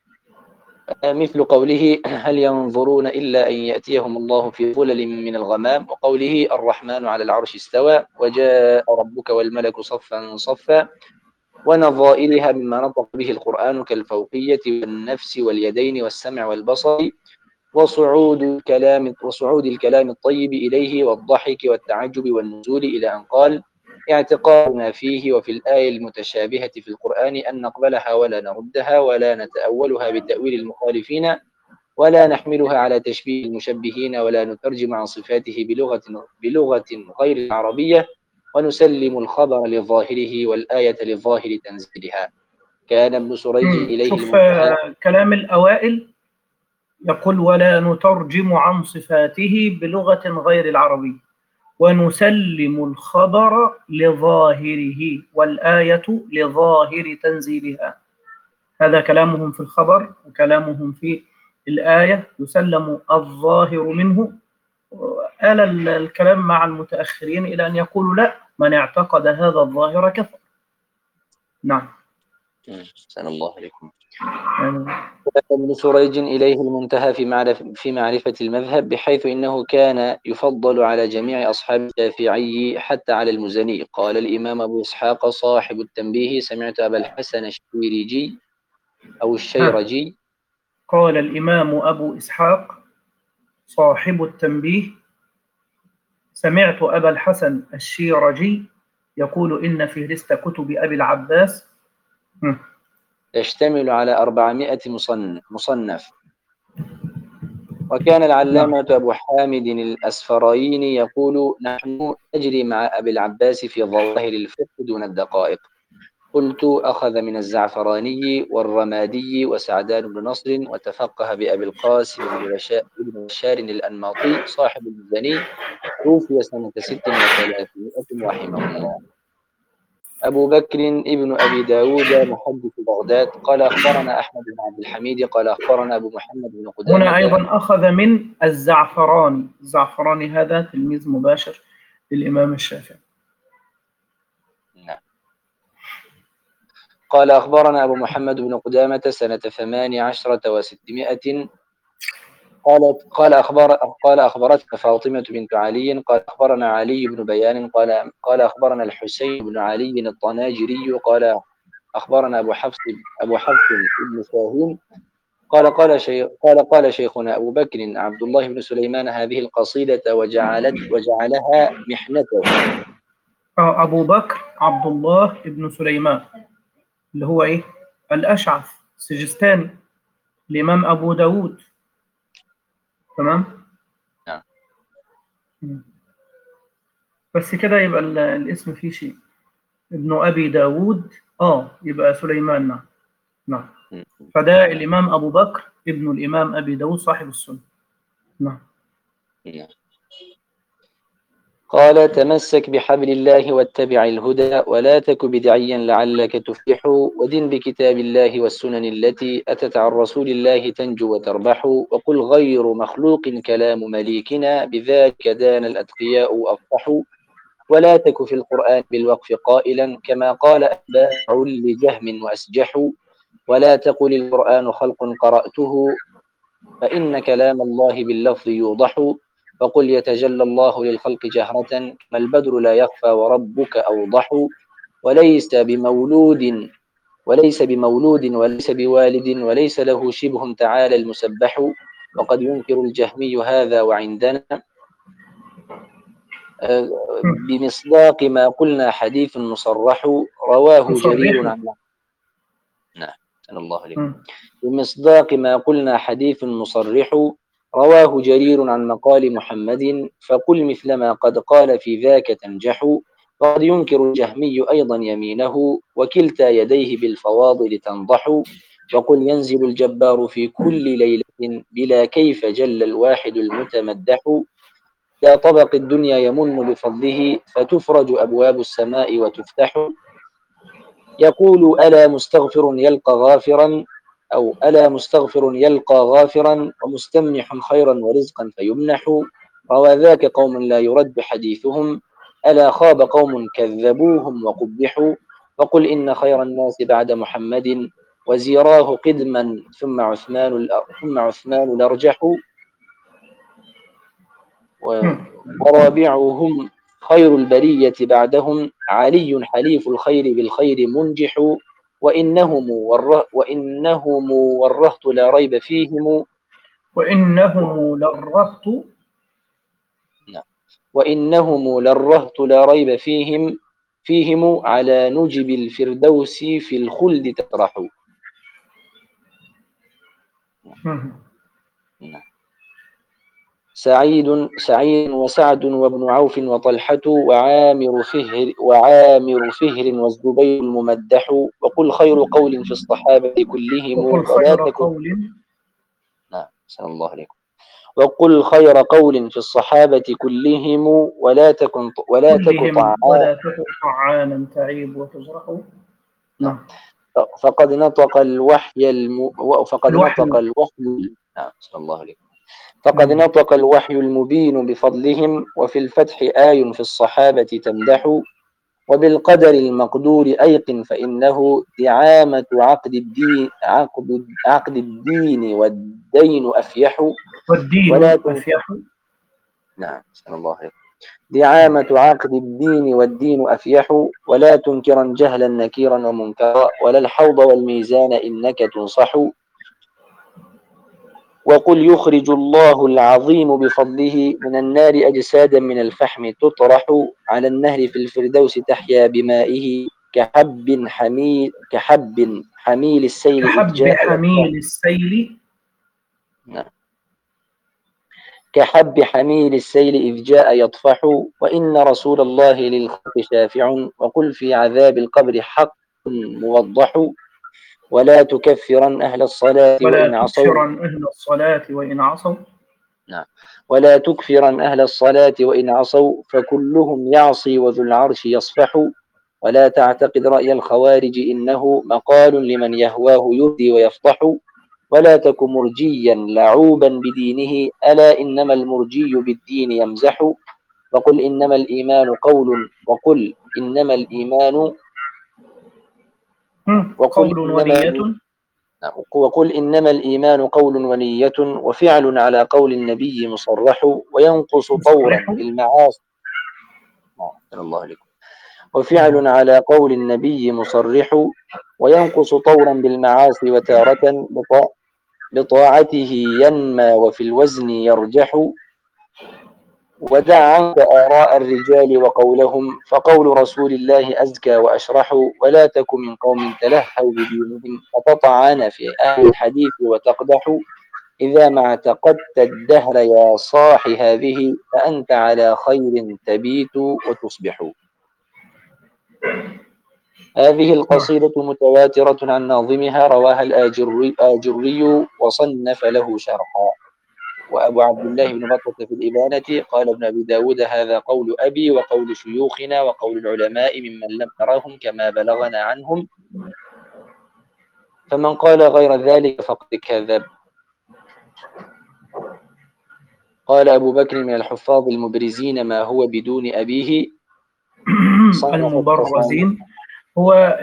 مثل قوله: هل ينظرون إلا أن يأتيهم الله في ظلل من الغمام، وقوله: الرحمن على العرش استوى، وجاء ربك والملك صفا صفا، ونظائرها مما نطق به القرآن كالفوقية والنفس واليدين والسمع والبصر، وصعود الكلام وصعود الكلام الطيب إليه، والضحك والتعجب والنزول، إلى أن قال: اعتقادنا فيه وفي الآية المتشابهة في القرآن أن نقبلها ولا نردها، ولا نتأولها بتأويل المخالفين، ولا نحملها على تشبيه المشبهين، ولا نترجم عن صفاته بلغة بلغة غير العربية، ونسلم الخبر لظاهره والآية لظاهر تنزيلها. كان ابن سريج مم. إليه شوف المنتهى. آه، كلام الأوائل يقول: ولا نترجم عن صفاته بلغة غير العربية، ونسلم الخبر لظاهره والآية لظاهر تنزيلها. هذا كلامهم في الخبر، وكلامهم في الآية يسلم الظاهر منه. آل الكلام مع المتأخرين إلى أن يقولوا: لا، من اعتقد هذا الظاهر كفر. نعم. أحسن الله عليكم. يعني ابن سريج إليه المنتهى في معرفة, في معرفة المذهب، بحيث إنه كان يفضل على جميع أصحاب الشافعي حتى على المزني. قال الإمام أبو إسحاق صاحب التنبيه: سمعت أبا الحسن الشيرجي أو الشيرجي قال الإمام أبو إسحاق صاحب التنبيه: سمعت أبا الحسن الشيرجي يقول إن فهرست كتب أبي العباس تشتمل على أربعمائة مصنف. وكان العلامة أبو حامد الأسفرايني يقول: نحن نجري مع أبي العباس في ظواهر الفقه دون الدقائق. قلت: أخذ من الزعفراني والرمادي وسعدان بن نصر، وتفقه بأبي القاسم بن بشار الأنماطي صاحب المزني، توفي سنة ست وثلاثمائة رحمه الله. أبو بكر ابن أبي داود محدث بغداد قال: أخبرنا أحمد بن عبد الحميد قال: أخبرنا أبو محمد بن قدامة. هنا أيضا أخذ من الزعفراني. الزعفراني هذا تلميذ مباشر للإمام الشافعي. نعم. قال: أخبرنا أبو محمد بن قدامة سنة ثمان عشرة وستمائة. قالت قال أخبر قال أخبرتنا فاطمة بنت علي قال: أخبرنا علي بن بيان قال قال أخبرنا الحسين بن علي الطناجري قال: أخبرنا أبو حفص أبو حفص بن شاهين قال قال شيخ قال قال شيخنا أبو بكر عبد الله بن سليمان هذه القصيدة وجعلت وجعلها محنته. أبو بكر عبد الله بن سليمان اللي هو إيه؟ الأشعث السجستاني، الإمام أبو داود. تمام؟ نعم. بس كده يبقى الاسم فيه شيء. ابن أبي داود آه يبقى سليمان. نعم نعم. فده الإمام أبو بكر ابن الإمام أبي داود صاحب السنة. نعم. نعم. قال: تمسك بحبل الله واتبع الهدى، ولا تك بدعيا لعلك تفلح، ودن بكتاب الله والسنن التي أتت عن رسول الله تنجو وتربح، وقل غير مخلوق كلام مليكنا، بذلك دان الأتقياء وأفضحوا، ولا تك في القرآن بالوقف قائلا كما قال أتباع لجهم وأسجحوا، ولا تقل القرآن خلق قرأته فإن كلام الله باللفظ يوضح، فقل يتجلى الله للخلق جهرة كما البدر لا يخفى وربك أوضح، وليس بمولود وليس بمولود وليس بوالد وليس له شبه تعالى المسبح، وقد ينكر الجهمي هذا وعندنا بمصداق ما قلنا حديث مصرح رواه جرير عن نعم الله عليكم. بمصداق ما قلنا حديث مصرح رواه جرير عن مقال محمد، فقل مثل ما قد قال في ذاك تنجح، وقد ينكر الجهمي أيضا يمينه وكلتا يديه بالفواضل تنضح، وقل ينزل الجبار في كل ليلة بلا كيف جل الواحد المتمدح، لا طبق الدنيا يمن بفضله فتفرج أبواب السماء وتفتح، يقول ألا مستغفر يلقى غافرا أو ألا مستغفر يلقى غافرا ومستمنح خيرا ورزقا فيمنح، روى ذاك قوم لا يرد حديثهم ألا خاب قوم كذبوهم وقبحوا، وقل إن خير الناس بعد محمد وزيراه قدما ثم عثمان ثم عثمان الأرجح، ورابعهم خير البرية بعدهم علي حليف الخير بالخير منجح، وإنهم وره وإنهم والرهط لا ريب فيهم وإنهم للرهط وإنهم للرهط لا ريب فيهم فيهم على نجب الفردوس في الخلد تطرح. سعيد سعيد وسعد وابن عوف وطلحة وعامر فهر وعامر فهر والزبير الممدح، وقل خير قول في الصحابة كلهم وقل ولا خير تكن قول نعم سلام الله عليكم. وقل خير قول في الصحابة كلهم ولا تكن ولا تك كلهم طعانا ولا تك طعانا تعيب وتجرح. نعم. فقد نطق الوحي الم... فقد الوحي. نطق الوحي نعم سلام الله عليكم. فقد نطق الوحي المبين بفضلهم، وفي الفتح آي في الصحابة تمدح، وبالقدر المقدور أيقن فإنه دعامة عقد الدين عقد عقد الدين والدين أفيح، والدين ولا أفيح. نعم سلام الله عليكم. دعامة عقد الدين والدين أفيح، ولا تنكرا جهلا نكيرا ومنكرا ولا الحوض والميزان إنك تنصح، وقل يخرج الله العظيم بفضله من النار أجسادا من الفحم تطرح، على النهر في الفردوس تحيا بمائه كحب حميل كحب حميل السيل إذ كحب جاء حميل السيل. نعم. كحب حميل السيل إذ جاء يطفح، وإن رسول الله للخلق شافع، وقل في عذاب القبر حق موضح، ولا تكفرن أهل الصلاة ولا وإن عصوا تكفرن أهل الصلاة وإن عصوا. نعم. ولا تكفرن أهل الصلاة وإن عصوا فكلهم يعصي وذو العرش يصفح، ولا تعتقد رأي الخوارج إنه مقال لمن يهواه يهدي ويفضح، ولا تك مرجيا لعوبا بدينه ألا إنما المرجي بالدين يمزح، وقل إنما الإيمان قول وقل إنما الإيمان وقل قول إنما ونية. وقل إنما الإيمان قول ونية وفعل على قول النبي مصرح، وينقص طورا بالمعاصي الله عليكم وفعل على قول النبي مصرح، وينقص طورا بالمعاصي وتارة بطاعته ينمى وفي الوزن يرجح، ودع عنك آراء الرجال وقولهم فقول رسول الله أزكى وأشرح، ولا تك من قوم تلهوا بدينهم فتطعن في أهل الحديث وتقدح، إذا ما اعتقدت الدهر يا صاح هذه فأنت على خير تبيت وتصبح. هذه القصيدة متواترة عن ناظمها، رواها الآجري, الآجري وصنف له شرحا. وأبو عبد الله بن بطة في الإبانة قال ابن أبي داود هذا قول أبي وقول شيوخنا وقول العلماء ممن لم نرهم كما بلغنا عنهم، فمن قال غير ذلك فقد كذب. قال أبو بكر من الحفاظ المبرزين ما هو بدون أبيه المبرزين. هو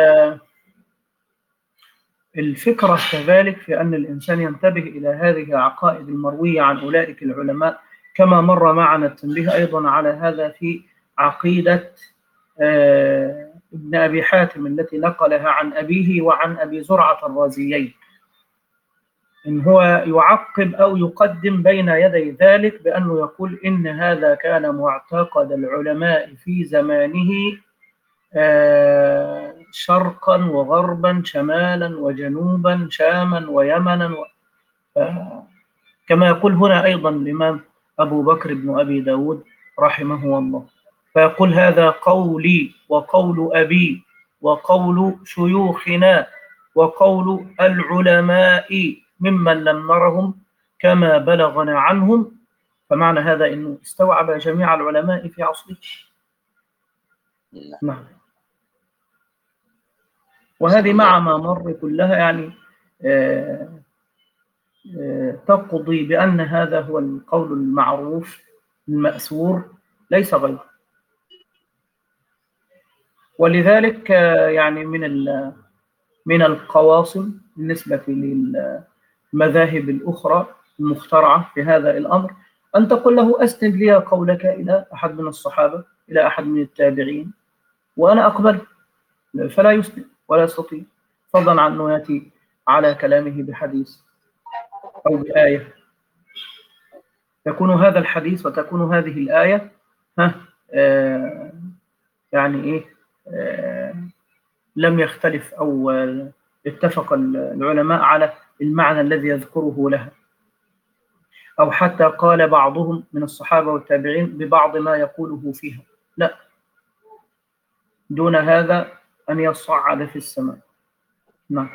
الفكرة كذلك في أن الإنسان ينتبه إلى هذه العقائد المروية عن أولئك العلماء، كما مر معنا التنبيه أيضا على هذا في عقيدة ابن أبي حاتم التي نقلها عن أبيه وعن أبي زرعة الرازيين، إن هو يعقب أو يقدم بين يدي ذلك بأنه يقول إن هذا كان معتقد العلماء في زمانه شرقا وغربا، شمالا وجنوبا، شاما ويمنا و... كما يقول هنا أيضا الإمام أبو بكر بن أبي داود رحمه الله، فيقول هذا قولي وقول أبي وقول شيوخنا وقول العلماء ممن لم نرهم كما بلغنا عنهم. فمعنى هذا أنه استوعب جميع العلماء في عصره. نعم. وهذه مع ما مر كلها يعني آآ آآ تقضي بأن هذا هو القول المعروف المأثور ليس غيره. ولذلك يعني من من القواصم بالنسبة للمذاهب الأخرى المخترعة في هذا الأمر أن تقول له أسند لي قولك إلى أحد من الصحابة، إلى أحد من التابعين، وأنا أقبل، فلا يسند ولا يستطيع، فضلا عن أنه يأتي على كلامه بحديث أو بآية، يكون هذا الحديث وتكون هذه الآية ها آه يعني إيه آه لم يختلف أو اتفق العلماء على المعنى الذي يذكره لها، أو حتى قال بعضهم من الصحابة والتابعين ببعض ما يقوله فيها، لا، دون هذا أن يصعد في السماء. نعم.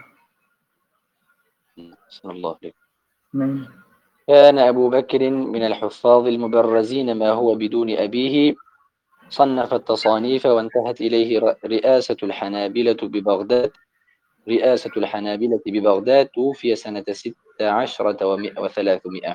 بسم الله عليك. نعم. كان أبو بكر من الحفاظ المبرزين ما هو بدون أبيه، صنف التصانيف وانتهت إليه رئاسة الحنابلة ببغداد رئاسة الحنابلة ببغداد توفي سنة ست عشرة ومئة وثلاثمائة.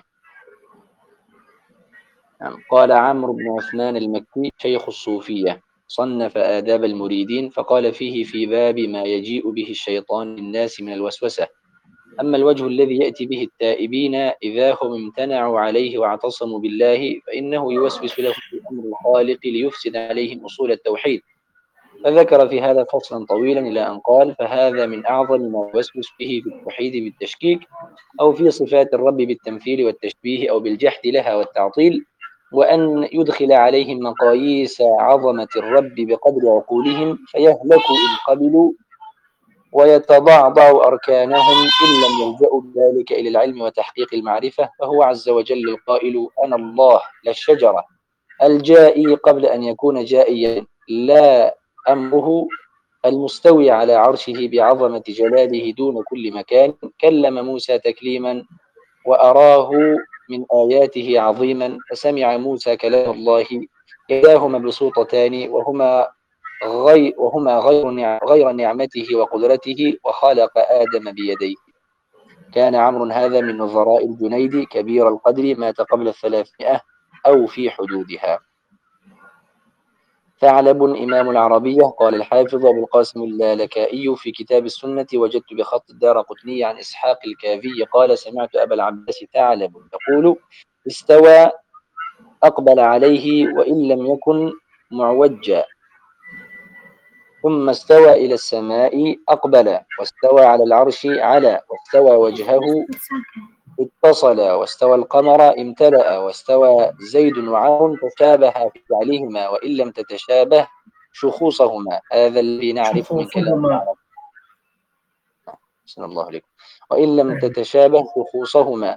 قال عمرو بن عثمان المكي شيخ الصوفية، صنف آداب المريدين فقال فيه في باب ما يجيء به الشيطان للناس من الوسوسة: أما الوجه الذي يأتي به التائبين إذا هم امتنعوا عليه واعتصموا بالله فإنه يوسوس لهم في أمر الخالق ليفسد عليهم أصول التوحيد. فذكر في هذا فصلا طويلا إلى أن قال: فهذا من أعظم ما يوسوس به في التوحيد بالتشكيك، أو في صفات الرب بالتمثيل والتشبيه، أو بالجحد لها والتعطيل، وأن يدخل عليهم مقاييس عظمة الرب بقدر عقولهم فيهلكوا إن قبلوا ويتضعضع أركانهم إن لم يلجأوا بذلك إلى العلم وتحقيق المعرفة. فهو عز وجل القائل: أنا الله لا الشجرة، الجائي قبل أن يكون جائيا، لا أمره، المستوي على عرشه بعظمة جلاله دون كل مكان، كلم موسى تكليما وأراه من آياته عظيما، فسمع موسى كلام الله، كلاهما بسوطتان وهما غير وهما غير غير نعمته وقدرته، وخلق آدم بيديه. كان عمرو هذا من نظراء الجنيد كبير القدر، مات قبل الثلاثمائة أو في حدودها. ثعلب إمام العربية. قال الحافظ أبو القاسم اللالكائي في كتاب السنة: وجدت بخط الدارقطني عن إسحاق الكافي قال: سمعت أبا العباس ثعلب يقول: استوى أقبل عليه وإن لم يكن معوجا، ثم استوى إلى السماء أقبل، واستوى على العرش على، واستوى وجهه اتصل، واستوى القمر امتلأ، واستوى زيد وعمر تشابه في فعلهما وإن لم تتشابه شخوصهما، هذا الذي نعرف من كلام العرب. بسم الله عليكم. وإن لم تتشابه شخوصهما،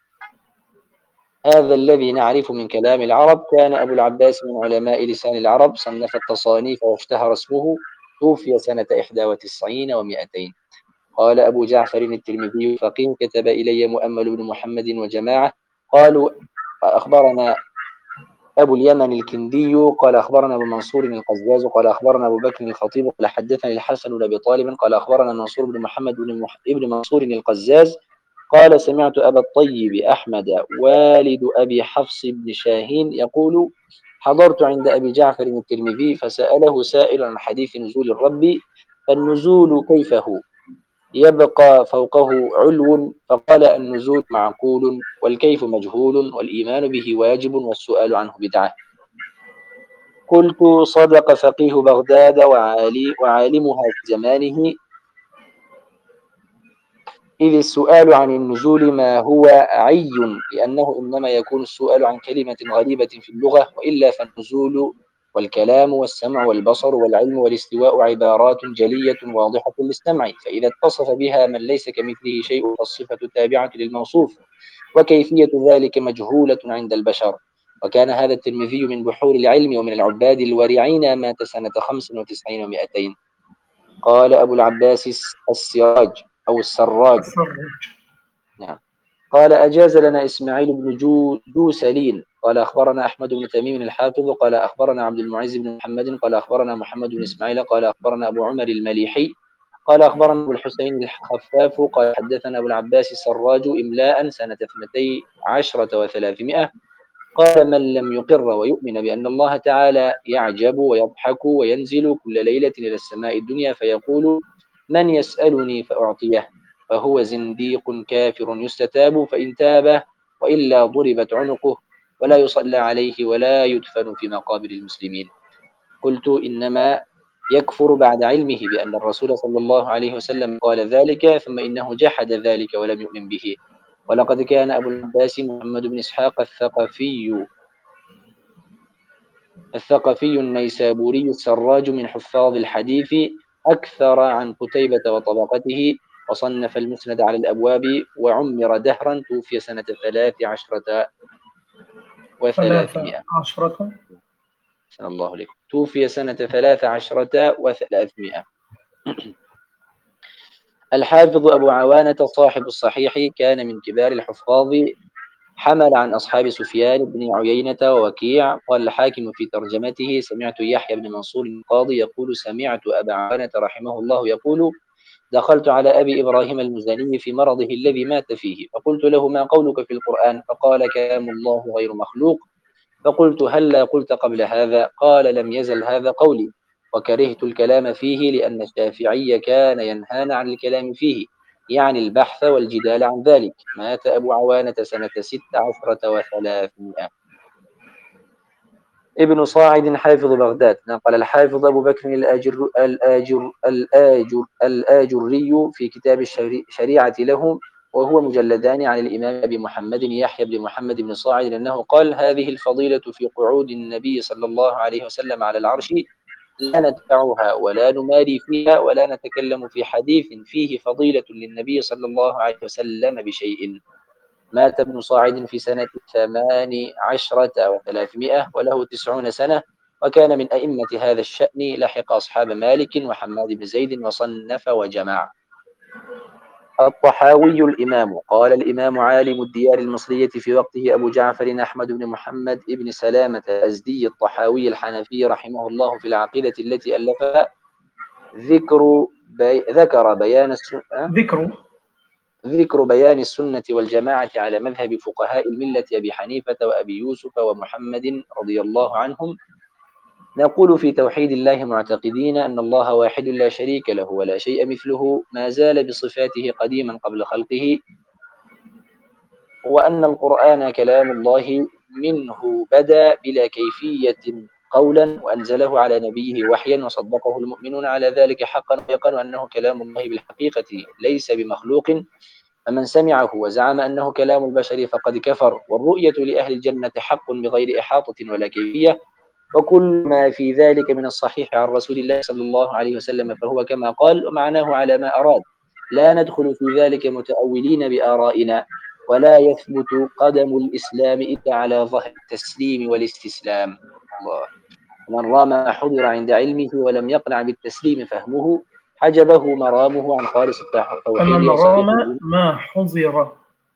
هذا الذي نعرف من كلام العرب. كان أبو العباس من علماء لسان العرب، صنف التصانيف واشتهر اسمه، توفي سنة إحدى وتسعين ومئتين. قال أبو جعفر الترمذي فقيه: كتب إلي مؤمل بن محمد وجماعة، قالوا أخبرنا أبو اليمن الكندي قال أخبرنا أبو منصور القزاز قال أخبرنا أبو بكر الخطيب قال حدثني الحسن بن أبي طالب قال أخبرنا منصور بن محمد بن مح... ابن منصور القزاز قال: سمعت أبا الطيب أحمد والد أبي حفص بن شاهين يقول: حضرت عند أبي جعفر الترمذي فسأله سائل عن حديث نزول الرب، فالنزول كيف هو؟ يبقى فوقه علو؟ فقال النزول معقول والكيف مجهول والإيمان به واجب والسؤال عنه بدعة. قلت صدق فقيه بغداد وعالي وعالمها في زمانه، إذ السؤال عن النزول ما هو عي، لأنه إنما يكون السؤال عن كلمة غريبة في اللغة، وإلا فالنزول والكلام والسمع والبصر والعلم والاستواء عبارات جلية واضحة للسمع، فإذا اتصف بها من ليس كمثله شيء فالصفة تابعة للموصوف، وكيفية ذلك مجهولة عند البشر. وكان هذا الترمذي من بحور العلم ومن العباد الورعين، مات سنة خمس وتسعين ومائتين. قال أبو العباس السراج أو السراج، نعم، قال أجاز لنا إسماعيل بن جو دوسلين قال أخبرنا أحمد بن تميم الحافظ قال أخبرنا عبد المعز بن محمد قال أخبرنا محمد بن إسماعيل قال أخبرنا أبو عمر المليحي قال أخبرنا أبو الحسين الخفاف قال حدثنا أبو العباس السراج إملاء سنة اثنتي عشرة وثلاثمائة. قال من لم يقر ويؤمن بأن الله تعالى يعجب ويضحك وينزل كل ليلة إلى السماء الدنيا فيقول من يسألني فأعطيه، فهو زنديق كافر يستتاب فإن تاب، وإلا ضربت عنقه ولا يصلى عليه ولا يدفن في مقابر المسلمين. قلت إنما يكفر بعد علمه بأن الرسول صلى الله عليه وسلم قال ذلك، ثم إنه جحد ذلك ولم يؤمن به. ولقد كان أبو العباس محمد بن إسحاق الثقفي الثقفي النيسابوري السراج من حفاظ الحديث أكثر عن قتيبة وطبقته، وصنف المسند على الأبواب، وعمر دهرا، توفي سنة ثلاث عشرة وثلاثمائة. عشرة سنة الله عليكم. توفي سنة ثلاث عشرة وثلاثمائة. الحافظ أبو عوانة صاحب الصحيح كان من كبار الحفاظ، حمل عن أصحاب سفيان بن عيينة ووكيع. قال الحاكم في ترجمته سمعت يحيى بن منصور القاضي يقول سمعت أبا عوانة رحمه الله يقول دخلت على أبي إبراهيم المزني في مرضه الذي مات فيه، فقلت له ما قولك في القرآن؟ فقال كلام الله غير مخلوق. فقلت هلا قلت قبل هذا؟ قال لم يزل هذا قولي، وكرهت الكلام فيه لأن الشافعي كان ينهانا عن الكلام فيه، يعني البحث والجدال عن ذلك. مات أبو عوانة سنة ست عشرة وثلاثمائة. ابن صاعد حافظ بغداد. نقل الحافظ أبو بكر الآجر الآجر الآجر الآجري في كتاب الشريعة له، وهو مجلدان، عن الإمام أبي محمد يحيى بن محمد بن صاعد أنه قال هذه الفضيلة في قعود النبي صلى الله عليه وسلم على العرش لا ندفعها ولا نماري فيها ولا نتكلم في حديث فيه فضيلة للنبي صلى الله عليه وسلم بشيء. مات ابن صاعد في سنة ثمان عشرة وثلاثمائة وله تسعون سنة، وكان من أئمة هذا الشأن، لحق أصحاب مالك وحماد بن زيد وصنف وجمع. الطحاوي الإمام. قال الإمام عالم الديار المصرية في وقته أبو جعفر أحمد بن محمد بن سلامة الأزدي الطحاوي الحنفي رحمه الله في العقيدة التي ألفها ذكر بي ذكر بيان السنة ذكر ذكر بيان السنة والجماعة على مذهب فقهاء الملة أبي حنيفة وأبي يوسف ومحمد رضي الله عنهم. نقول في توحيد الله معتقدين أن الله واحد لا شريك له ولا شيء مثله، ما زال بصفاته قديما قبل خلقه، وأن القرآن كلام الله منه بدأ بلا كيفية قولا، وأنزله على نبيه وحيا، وصدقه المؤمنون على ذلك حقا، ويقن أنه كلام الله بالحقيقة ليس بمخلوق. فمن سمعه وزعم أنه كلام البشر فقد كفر. والرؤية لأهل الجنة حق بغير إحاطة ولا كيفية، وكل ما في ذلك من الصحيح عن رسول الله صلى الله عليه وسلم فهو كما قال، ومعناه على ما أراد. لا ندخل في ذلك متأولين بآرائنا، ولا يثبت قدم الإسلام إلا على ظهر التسليم والاستسلام. الله. من رام ما حضر عند علمه ولم يقنع بالتسليم فهمه، حجبه مرامه عن خالص التوحيد. فمن رام ما حضر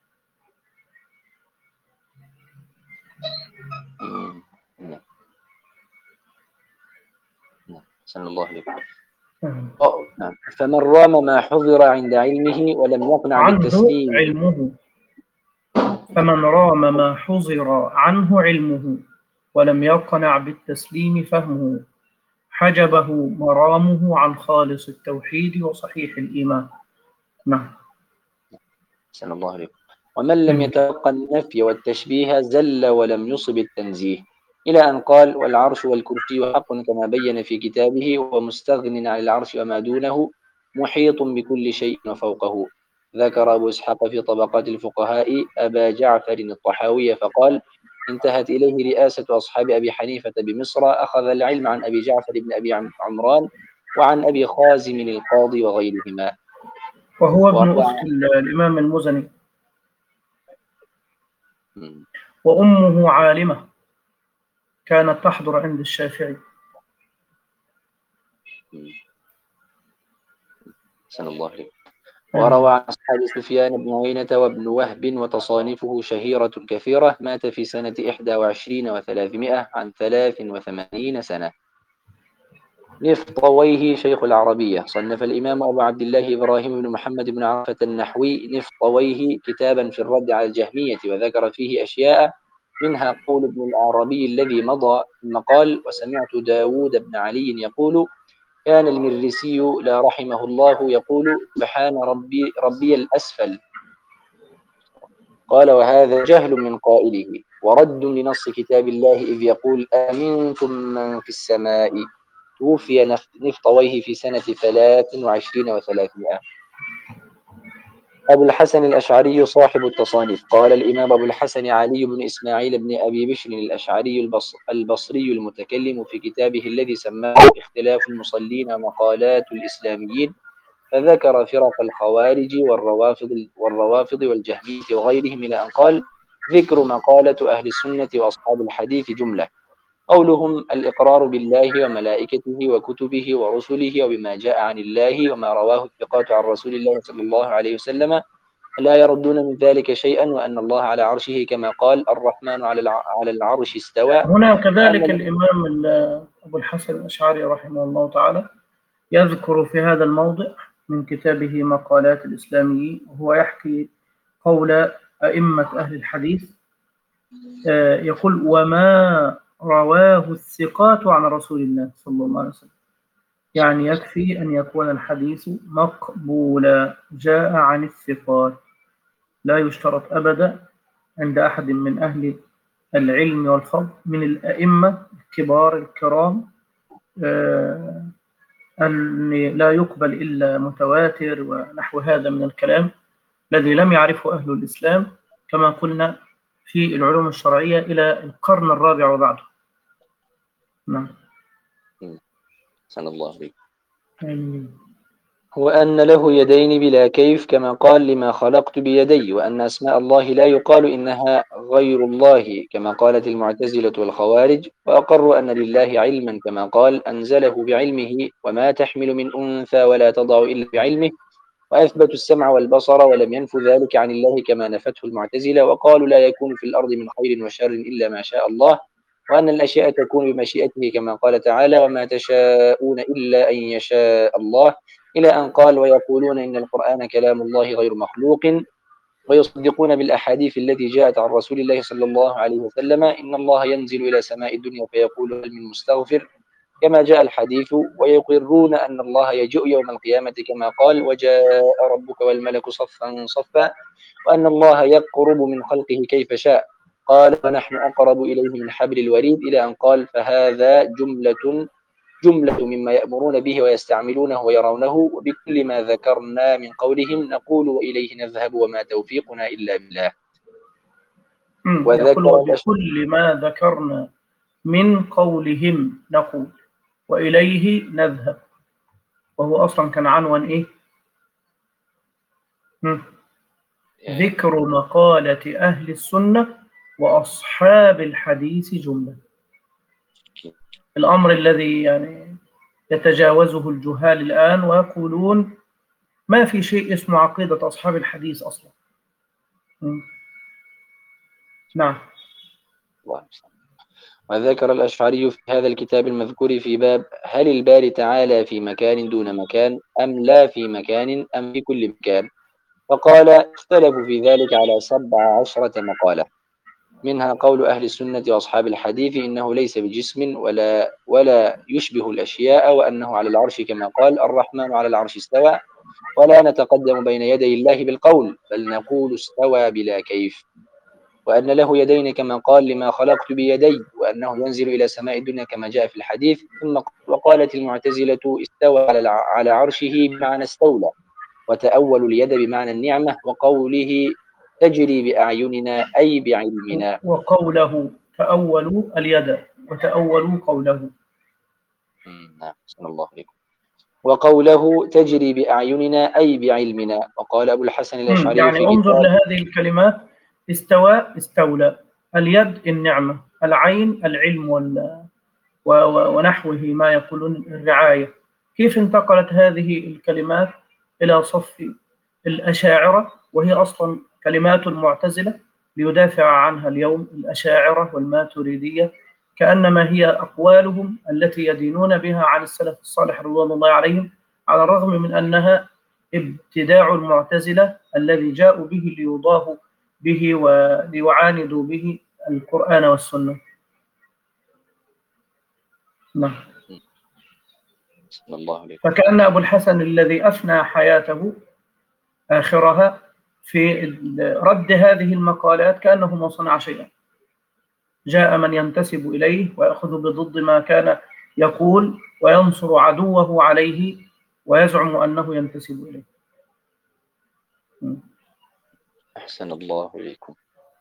صلى الله عليه وسلم. نعم. فمن رام ما حضر عند علمه ولم يقنع عنه بالتسليم علمه فمن رام ما حضر عنه علمه ولم يقنع بالتسليم فهمه، حجبه مرامه عن خالص التوحيد وصحيح الإيمان. نعم. أحسن الله عليكم. ومن لم يتلقى النفي والتشبيه زل ولم يصب التنزيه، إلى أن قال: والعرش والكرسي حق كما بين في كتابه، ومستغن عن العرش وما دونه، محيط بكل شيء وفوقه. ذكر أبو إسحاق في طبقات الفقهاء أبا جعفر الطحاوي فقال: انتهت إليه رئاسة أصحاب أبي حنيفة بمصر، أخذ العلم عن أبي جعفر بن أبي عمران وعن أبي خازم القاضي وغيرهما. وهو ابن وروى أخت الإمام المزني، م. وأمه عالمة كانت تحضر عند الشافعي. أحسن الله عليك. وروى عن أصحاب سفيان بن عيينة وابن وهب وتصانيفه شهيرة كثيرة، مات في سنة إحدى وعشرين وثلاثمائة عن ثلاث وثمانين سنة. نفطويه شيخ العربية. صنف الإمام أبو عبد الله إبراهيم بن محمد بن عرفة النحوي نفطويه كتابا في الرد على الجهمية، وذكر فيه أشياء، منها قول ابن العربي الذي مضى، ثم قال: وسمعت داود بن علي يقول: كان المرسي لا رحمه الله يقول: سبحان ربي, ربي الأسفل. قال: وهذا جهل من قائله، ورد لنص كتاب الله إذ يقول: آمنتم من في السماء. توفي نفطويه في سنة ثلاث وعشرين وثلاثمائة. أبو الحسن الأشعري صاحب التصانيف. قال الإمام أبو الحسن علي بن إسماعيل بن أبي بشر الأشعري البصري المتكلم في كتابه الذي سماه اختلاف المصلين ومقالات الإسلاميين، فذكر فرق الخوارج والروافض والروافض والجهمية وغيرهم، إلى أن قال: ذكر مقالة أهل السنة وأصحاب الحديث جملة: قولهم الإقرار بالله وملائكته وكتبه ورسله وبما جاء عن الله وما رواه الثقات عن رسول الله صلى الله عليه وسلم، لا يردون من ذلك شيئا، وأن الله على عرشه كما قال: الرحمن على العرش استوى. هنا كذلك الإمام أبو الحسن الأشعري رحمه الله تعالى يذكر في هذا الموضع من كتابه مقالات الإسلاميين، وهو يحكي قول أئمة أهل الحديث، يقول: وما رواه الثقات عن رسول الله صلى الله عليه وسلم. يعني يكفي أن يكون الحديث مقبولا جاء عن الثقات، لا يشترط أبدا عند أحد من أهل العلم والفضل من الأئمة الكبار الكرام أن لا يقبل إلا متواتر ونحو هذا من الكلام الذي لم يعرفه أهل الإسلام، كما قلنا في العلوم الشرعية إلى القرن الرابع وبعده. نعم. سن الله عليك. وأن له يدين بلا كيف، كما قال: لما خلقت بيدي. وأن أسماء الله لا يقال إنها غير الله، كما قالت المعتزلة والخوارج. وأقروا أن لله علما، كما قال: أنزله بعلمه، وما تحمل من أنثى ولا تضع إلا بعلمه. وأثبتوا السمع والبصر ولم ينفوا ذلك عن الله، كما نفته المعتزلة. وقالوا: لا يكون في الأرض من خير وشر إلا ما شاء الله، وأن الأشياء تكون بمشيئته، كما قال تعالى: وما تشاءون إلا أن يشاء الله، إلى أن قال: ويقولون إن القرآن كلام الله غير مخلوق. ويصدقون بالأحاديث التي جاءت عن رسول الله صلى الله عليه وسلم: إن الله ينزل إلى سماء الدنيا فيقول: هل من مستغفر، كما جاء الحديث. ويقرون أن الله يجيء يوم القيامة، كما قال: وجاء ربك والملك صفا صفا، وأن الله يقرب من خلقه كيف شاء. قال: ونحن أقرب إليه من حبل الوريد، إلى أن قال: فهذا جملة جملة مما يأمرون به ويستعملونه ويرونه، وبكل ما ذكرنا من قولهم نقول وإليه نذهب وما توفيقنا إلا بالله. وذكر وبكل ما ذكرنا من قولهم نقول وإليه نذهب، وهو أصلا كان عنوان إيه؟ مم. ذكر مقالة أهل السنة وأصحاب الحديث جملة. الأمر الذي يعني يتجاوزه الجهال الآن ويقولون ما في شيء اسمه عقيدة أصحاب الحديث أصلا. مم. نعم. وذكر الأشعري في هذا الكتاب المذكور في باب: هل الباري تعالى في مكان دون مكان، أم لا في مكان، أم في كل مكان؟ فقال: اختلفوا في ذلك على سبع عشرة مقالة. منها قول أهل السنة وأصحاب الحديث إنه ليس بجسم ولا ولا يشبه الأشياء، وأنه على العرش كما قال الرحمن على العرش استوى، ولا نتقدم بين يدي الله بالقول بل نقول استوى بلا كيف، وأن له يدين كما قال لما خلقت بيدي، وأنه ينزل إلى سماء الدنيا كما جاء في الحديث. ثم وقالت المعتزلة استوى على على عرشه بمعنى استولى، وتأولوا اليد بمعنى النعمة، وقوله تجري بأعيننا أي بعلمنا. وقوله تأولوا اليد وتأولوا قوله. نعم، صلى الله عليكم. وقوله تجري بأعيننا أي بعلمنا. وقال أبو الحسن الأشعري يعني في انظر كتاب لهذه الكلمات: استوى استولى، اليد النعمة، العين العلم وال... و... و... ونحوه ما يقولون الرعاية. كيف انتقلت هذه الكلمات إلى صف الأشاعرة وهي أصلا كلمات المعتزلة ليدافع عنها اليوم الأشاعرة والماتريدية، كأنما هي أقوالهم التي يدينون بها عن السلف الصالح رضوان الله عليهم، على الرغم من أنها ابتداع المعتزلة الذي جاءوا به ليضاهوا به وليعاندوا به القرآن والسنة. نعم. صلى الله عليه وسلم. فكأن أبو الحسن الذي أفنى حياته آخرها في رد هذه المقالات كأنه ما صنع شيئا، جاء من ينتسب إليه ويأخذ بضد ما كان يقول وينصر عدوه عليه ويزعم أنه ينتسب إليه. أحسن الله إليكم.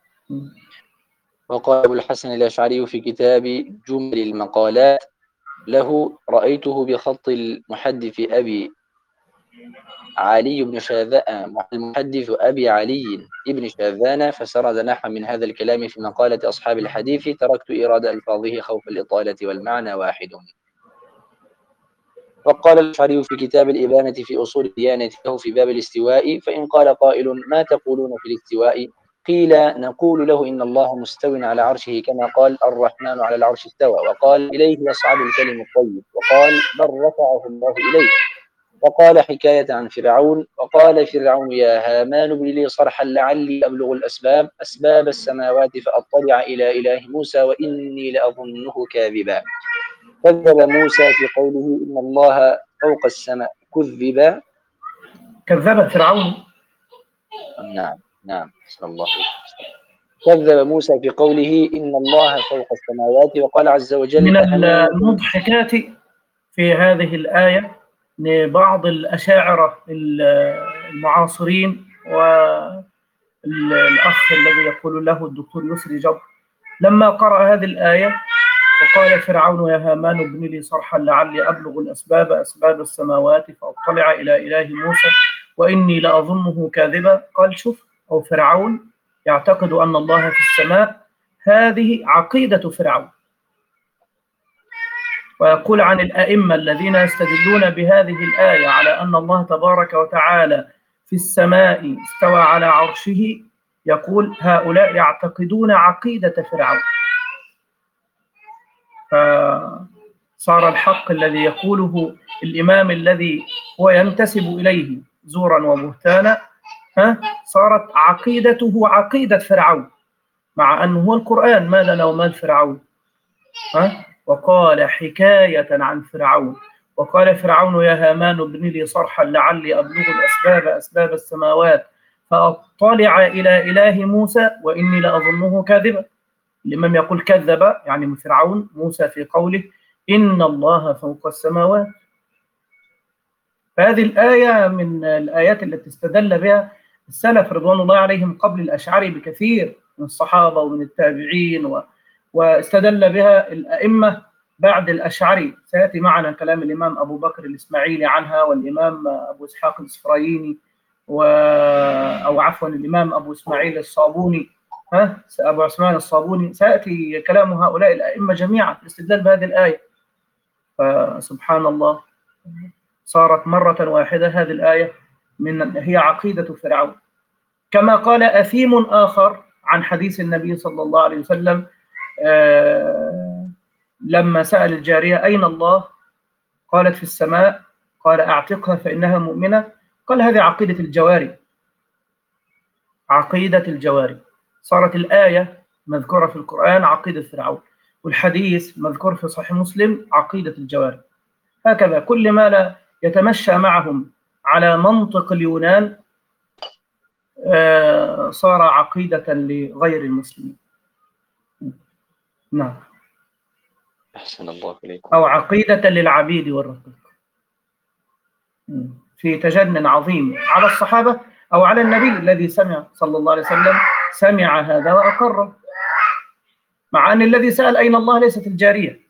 وقال أبو الحسن الأشعري في كتاب جمل المقالات له رأيته بخط المحدث أبي علي بن شاذان المحدث أبي علي ابن شاذان فسرد نحو من هذا الكلام في مقالة أصحاب الحديث تركت إيراد ألفاظه خوف الإطالة والمعنى واحد. وقال الأشعري في كتاب الإبانة في أصول الديانة له في باب الاستواء فإن قال قائل ما تقولون في الاستواء قيل نقول له إن الله مستو على عرشه كما قال الرحمن على العرش استوى، وقال إليه يصعد الكلم الطيب، وقال بل رفعه الله إليه، وقال حكاية عن فرعون وقال فرعون يا هامان ابن لي صرحا لعلي أبلغ الأسباب أسباب السماوات فأطلع إلى إله موسى وإني لأظنه كاذبا. كذب موسى في قوله إن الله فوق السماء كذب كذب فرعون. نعم نعم صلى الله عليه وسلم. كذب موسى في قوله إن الله فوق السماوات، وقال عز وجل من أهمان المضحكات في هذه الآية لبعض الأشاعرة المعاصرين والأخ الذي يقول له الدكتور يسري جبر لما قرأ هذه الآية وقال فرعون يا هامان ابن لي صرحا لعلي أبلغ الأسباب أسباب السماوات فأطلع إلى إله موسى وإني لأظنه كاذبا، قال شوف، أو فرعون يعتقد أن الله في السماء، هذه عقيدة فرعون. ويقول عن الأئمة الذين يستدلون بهذه الآية على أن الله تبارك وتعالى في السماء استوى على عرشه، يقول هؤلاء يعتقدون عقيدة فرعون. فصار الحق الذي يقوله الإمام الذي هو ينتسب إليه زورا وبهتانا، ها صارت عقيدته عقيدة فرعون، مع أنه هو القرآن ما لنا وما فرعون. ها وقال حكاية عن فرعون وقال فرعون يا هامان ابن لي صرحا لعلي أبلغ الأسباب أسباب السماوات فأطلع إلى إله موسى وإني لأظنه كاذبا. الإمام يقول كذب يعني من فرعون موسى في قوله إن الله فوق السماوات. فهذه الآية من الآيات التي استدل بها السلف رضوان الله عليهم قبل الأشعري بكثير من الصحابة ومن التابعين و... واستدل بها الأئمة بعد الأشعري. سيأتي معنا كلام الإمام أبو بكر الإسماعيلي عنها والإمام أبو إسحاق الإسفرايني و... أو عفوا الإمام أبو إسماعيل الصابوني، ها أبو عثمان الصابوني، سيأتي كلام هؤلاء الأئمة جميعا في الاستدلال بهذه الآية. فسبحان الله صارت مرة واحدة هذه الآية من هي عقيدة فرعون. كما قال أثيم آخر عن حديث النبي صلى الله عليه وسلم آه لما سأل الجارية أين الله؟ قالت في السماء. قال أعتقها فإنها مؤمنة. قال هذه عقيدة الجواري، عقيدة الجواري. صارت الآية مذكورة في القرآن عقيدة فرعون، والحديث مذكور في صحيح مسلم عقيدة الجواري. هكذا كل ما لا يتمشى معهم على منطق اليونان آه صار عقيدة لغير المسلمين. نعم. أحسن الله إليكم. أو عقيدة للعبيد والرقيق، في تجن عظيم على الصحابة أو على النبي الذي سمع صلى الله عليه وسلم، سمع هذا وأقره، مع أن الذي سأل أين الله ليست الجارية.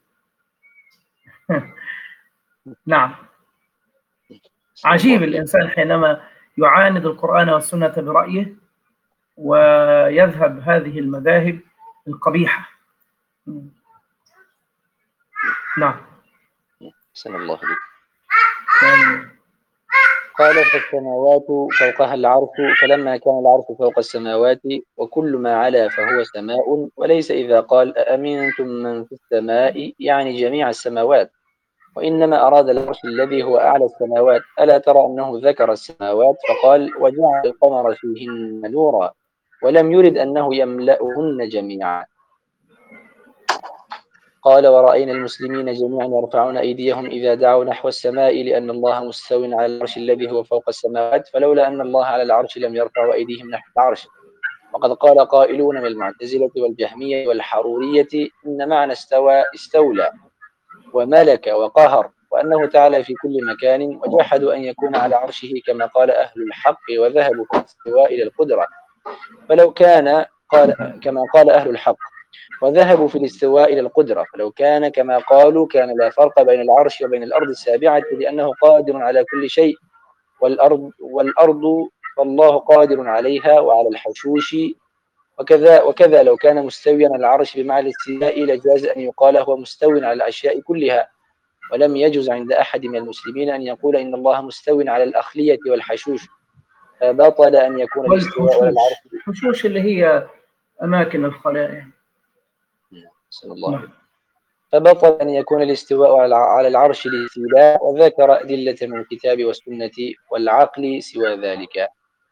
نعم. عجيب الإنسان حينما يعاند القرآن والسنة برأيه ويذهب هذه المذاهب القبيحة. نعم. أحسن الله إليكم. قال فالسماوات فوقها العرش، فلما كان العرش فوق السماوات وكل ما علا فهو سماء، وليس إذا قال أأمنتم من في السماء يعني جميع السماوات، وإنما أراد العرش الذي هو أعلى السماوات. ألا ترى أنه ذكر السماوات فقال وجعل القمر فيهن نورا، ولم يرد أنه يملأهن جميعا. قال ورأينا المسلمين جميعا يرفعون أيديهم إذا دعوا نحو السماء لأن الله مستو على العرش الذي هو فوق السماوات، فلولا أن الله على العرش لم يرفعوا أيديهم نحو العرش. وقد قال قائلون من المعتزلة والجهمية والحرورية إن معنى استوى استولى وملك وقهر، وأنه تعالى في كل مكان، وجحدوا أن يكون على عرشه كما قال أهل الحق، وذهبوا في الاستواء إلى القدرة فلو كان قال كما قال أهل الحق، وذهبوا في الاستواء إلى القدرة فلو كان كما قالوا كان لا فرق بين العرش وبين الأرض السابعة، لأنه قادر على كل شيء، والأرض والأرض فالله قادر عليها وعلى الحشوش، وكذا وكذا لو كان مستويا على العرش بمعنى الاستواء لجاز أن يقال هو مستو على الأشياء كلها، ولم يجوز عند أحد من المسلمين أن يقول إن الله مستو على الأخلية والحشوش، فبطل أن يكون الاستواء على العرش. الحشوش اللي هي أماكن الخلايا. صلى الله عليه. فبطل أن يكون الاستواء على العرش الاستيلاء، وذكر أدلة من الكتاب والسنة والعقل سوى ذلك.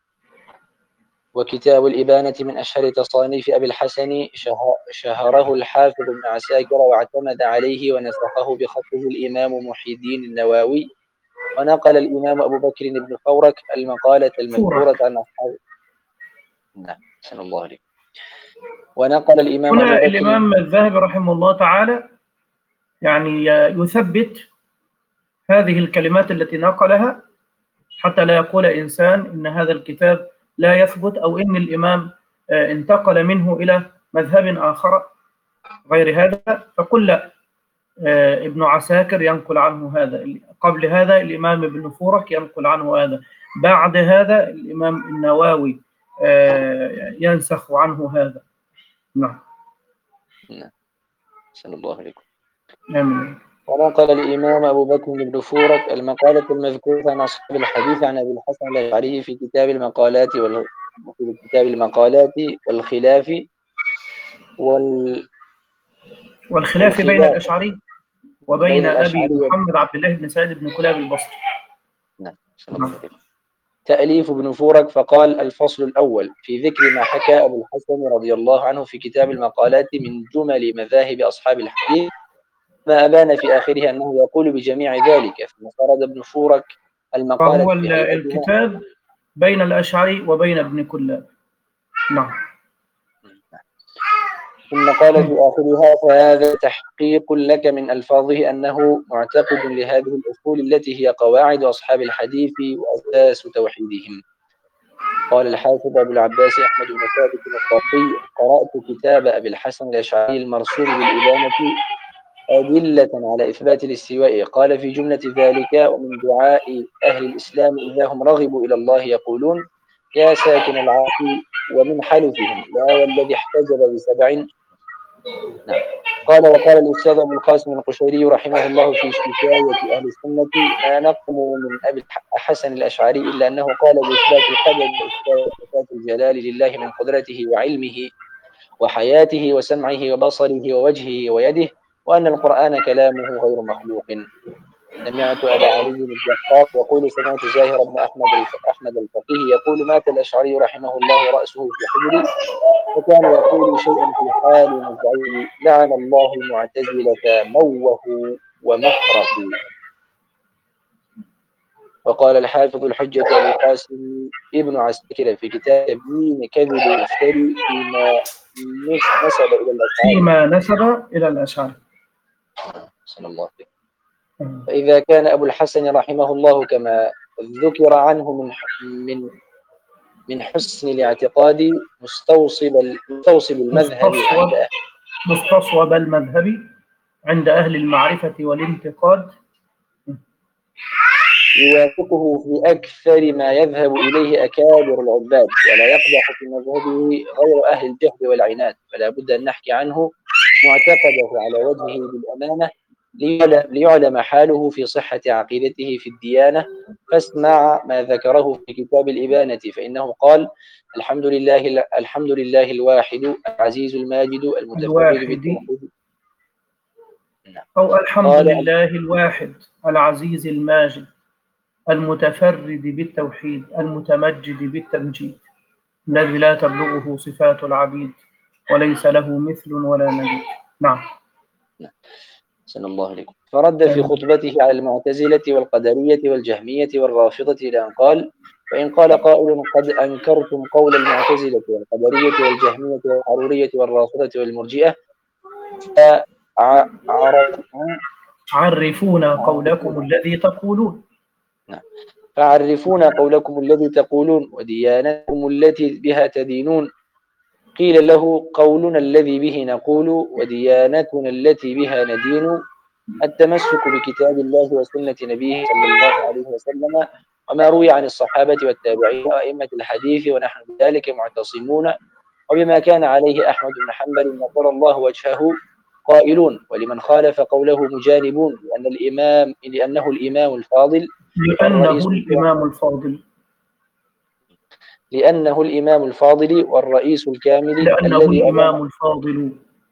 وكتاب الإبانة من أشهر تصانيف أبي الحسن، شهره الحافظ بن عساكر واعتمد عليه ونسخه بخطه الإمام محي الدين النووي، ونقل الإمام أبو بكر بن فورك المقالة المذكورة عن أصحاب. نعم سن الله عليه. ونقل الإمام هنا أبو بكر الإمام الذهبي رحمه الله تعالى يعني يثبت هذه الكلمات التي نقلها، حتى لا يقول إنسان إن هذا الكتاب لا يثبت، أو إن الإمام انتقل منه إلى مذهب آخر غير هذا، فقل لا، ابن عساكر ينقل عنه هذا، قبل هذا الإمام ابن فورك ينقل عنه هذا، بعد هذا الإمام النووي ينسخ عنه هذا. نعم. نعم سن الله عليكم. آمين. ونقل الإمام أبو بكر بن فورك المقالة المذكورة عن أصحاب الحديث عن أبي الحسن الأشعري في كتاب المقالات وال... في كتاب المقالات والخلاف وال... والخلاف بين الأشعري وبين أبي محمد عبد الله بن سعيد بن كلاب البصري. نعم. تأليف ابن فورك، فقال الفصل الأول في ذكر ما حكى أبو الحسن رضي الله عنه في كتاب المقالات من جمل مذاهب أصحاب الحديث، ما أبان في آخره أنه يقول بجميع ذلك، ثم سرد ابن فورك المقالة. فهو الكتاب بين الأشعري وبين ابن كلاب. نعم. ثم قال في آخرها فهذا تحقيق لك من ألفاظه أنه معتقد لهذه الأصول التي هي قواعد أصحاب الحديث وأساس توحيدهم. قال الحافظ أبو العباس أحمد بن ثابت الطرفي قرأت كتاب أبي الحسن الأشعري المرسوم بالإبانة أدلة على إثبات الاستواء، قال في جملة ذلك ومن دعاء أهل الإسلام إذا هم رغبوا إلى الله يقولون يا ساكن العرش، ومن حلفهم لا والذي احتجب بسبع. نعم. قال وقال الأستاذ أبو القاسم القشيري رحمه الله في شكاية أهل السنة ما نقموا من أبي الحسن الأشعري إلا أنه قال بإثبات القدر وإثبات صفات الجلال لله من قدرته وعلمه وحياته وسمعه وبصره ووجهه ويده، وأن القرآن كلامه غير مخلوق. سمعت أبا علي الجحاق يقول سمعت زاهر بن أحمد أحمد الفقيه يقول مات الأشعري رحمه الله رأسه في حجره فكان يقول شيئا في حال نزعه: لعن الله المعتزلة موه ومخرق. وقال الحافظ الحجة أبو القاسم ابن عساكر في كتاب تبيين كذب المفتري فيما نسب إلى الأشعار فيما نسب إلى الأشعار. صلى الله عليه وسلم. فإذا كان أبو الحسن رحمه الله كما ذكر عنه من من من حسن الاعتقاد مستوصب مستوصب المذهب عند أهل مستصوب المذهب عند أهل المعرفة والانتقاد، يوافقه في أكثر ما يذهب إليه أكابر العباد، ولا يقدح في مذهبه غير أهل الجهل والعناد، فلا بد أن نحكي عنه معتقده على وجهه بالأمانة ليعلم حاله في صحة عقيدته في الديانة. فاسمع ما ذكره في كتاب الإبانة، فإنه قال: الحمد لله الحمد لله الواحد العزيز الماجد المتفرد بالتوحيد. أو الحمد لله الواحد العزيز الماجد المتفرد بالتوحيد المتمجد بالتمجيد، الذي لا تبلغه صفات العبيد وليس له مثل ولا نظير. نعم. أحسن الله عليكم. فرد في خطبته على المعتزلة والقدرية والجهمية والرافضة إلى أن قال: فإن قال قائل: قد أنكرتم قول المعتزلة والقدرية والجهمية والحرورية والرافضة والمرجئة، عرفونا قولكم الذي تقولون. فعرفونا قولكم الذي تقولون وديانتكم التي بها تدينون. قيل له: قولنا الذي به نقول وديانتنا التي بها ندين التمسك بكتاب الله وسنة نبيه صلى الله عليه وسلم وما روي عن الصحابة والتابعين وأئمة الحديث، ونحن بذلك معتصمون، وبما كان عليه أحمد بن حنبل نصر الله وجهه قائلون، ولمن خالف قوله مجانبون، لأن الإمام لأنه الإمام الفاضل لأنه الإمام الفاضل لأنه الإمام الفاضل والرئيس الكامل لأنه الذي الإمام الفاضل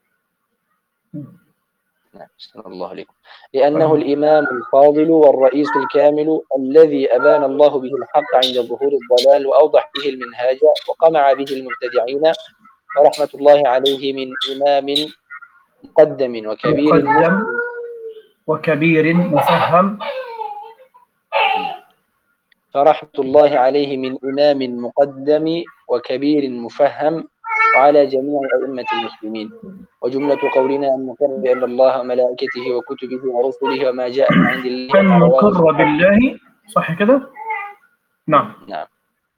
نعم الله عليكم لأنه الإمام الفاضل والرئيس الكامل الذي أبان الله به الحق عند ظهور الضلال وأوضح به المنهاج وقمع به المبتدعين، ورحمة الله عليه من إمام مقدم وكبير مقدم وكبير مفهم فرحمة الله عليه من إمام مقدم وكبير مفهم وعلى جميع أئمة المسلمين. وجملة قولنا أن نقر بأن الله وملائكته وكتبه ورسله وما جاء من عند الله أن نقر بالله، صح كده؟ نعم نعم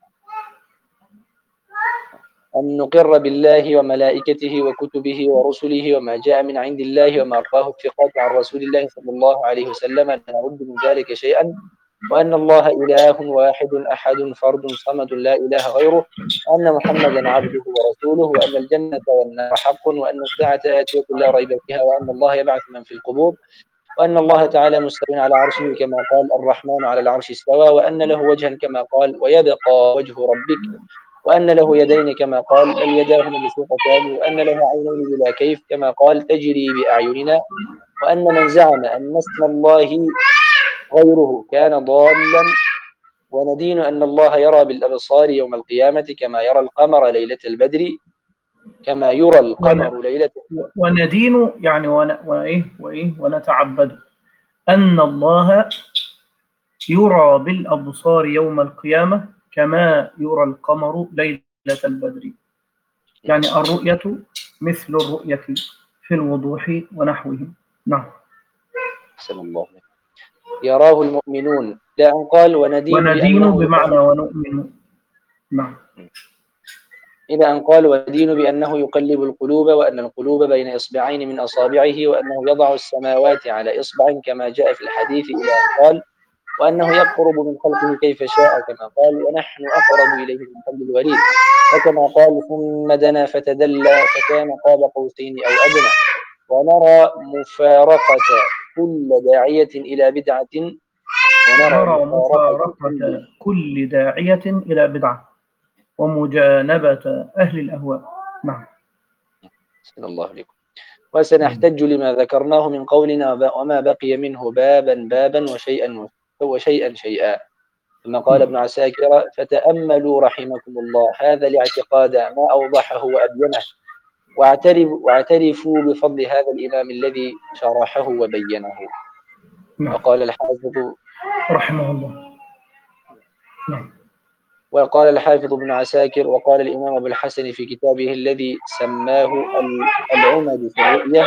أن نقر بالله وملائكته وكتبه ورسله وما جاء من عند الله وما رواه الثقات عن رسول الله صلى الله عليه وسلم، لا نرد من ذلك شيئا، وأن الله إله واحد أحد فرد صمد لا إله غيره، وأن محمدا عبده ورسوله، وأن الجنة والنار حق، وأن الساعة آتية لا ريب فيها، وأن الله يبعث من في القبور، وأن الله تعالى مستو على عرشه كما قال الرحمن على العرش استوى، وأن له وجها كما قال ويبقى وجه ربك، وأن له يدين كما قال بل يداه مبسوطتان، وأن له عينين بلا كيف كما قال تجري بأعيننا، وأن من زعم أن اسم الله غيره كان ضالا، وندين أن الله يرى بالأبصار يوم القيامة كما يرى القمر ليلة البدر كما يرى القمر ليلة البدر. وندين يعني وإيه وإيه ونتعبد أن الله يرى بالأبصار يوم القيامة كما يرى القمر ليلة البدر، يعني الرؤية مثل الرؤية في الوضوح ونحوه. نعم. أحسن الله. يراه المؤمنون، لا أن قال وندين, وندين بمعنى ونؤمن. نعم. إلى أن قال وندين بأنه يقلب القلوب، وأن القلوب بين إصبعين من أصابعه، وأنه يضع السماوات على إصبع كما جاء في الحديث، إلى أن قال وأنه يقرب من خلقه كيف شاء كما قال ونحن أقرب إليه من حبل الوريد، وكما قال ثم دنا فتدلى فكان قاب قوسين أو أدنى. ونرى مفارقة كل داعية إلى بدعة ونرى مفارقة كل داعية إلى بدعة ومجانبة أهل الأهواء. نعم. بسم الله عليكم. وسنحتج لما ذكرناه من قولنا وما بقي منه بابا بابا وشيئا وشيئا شيئا. ثم قال ابن عساكر: فتأملوا رحمكم الله هذا الاعتقاد ما أوضحه وأبينه، واعترفوا واعترفوا بفضل هذا الإمام الذي شرحه وبينه. نعم. وقال الحافظ رحمه الله. نعم. وقال الحافظ ابن عساكر: وقال الإمام أبو الحسن في كتابه الذي سماه العمد في الرؤية: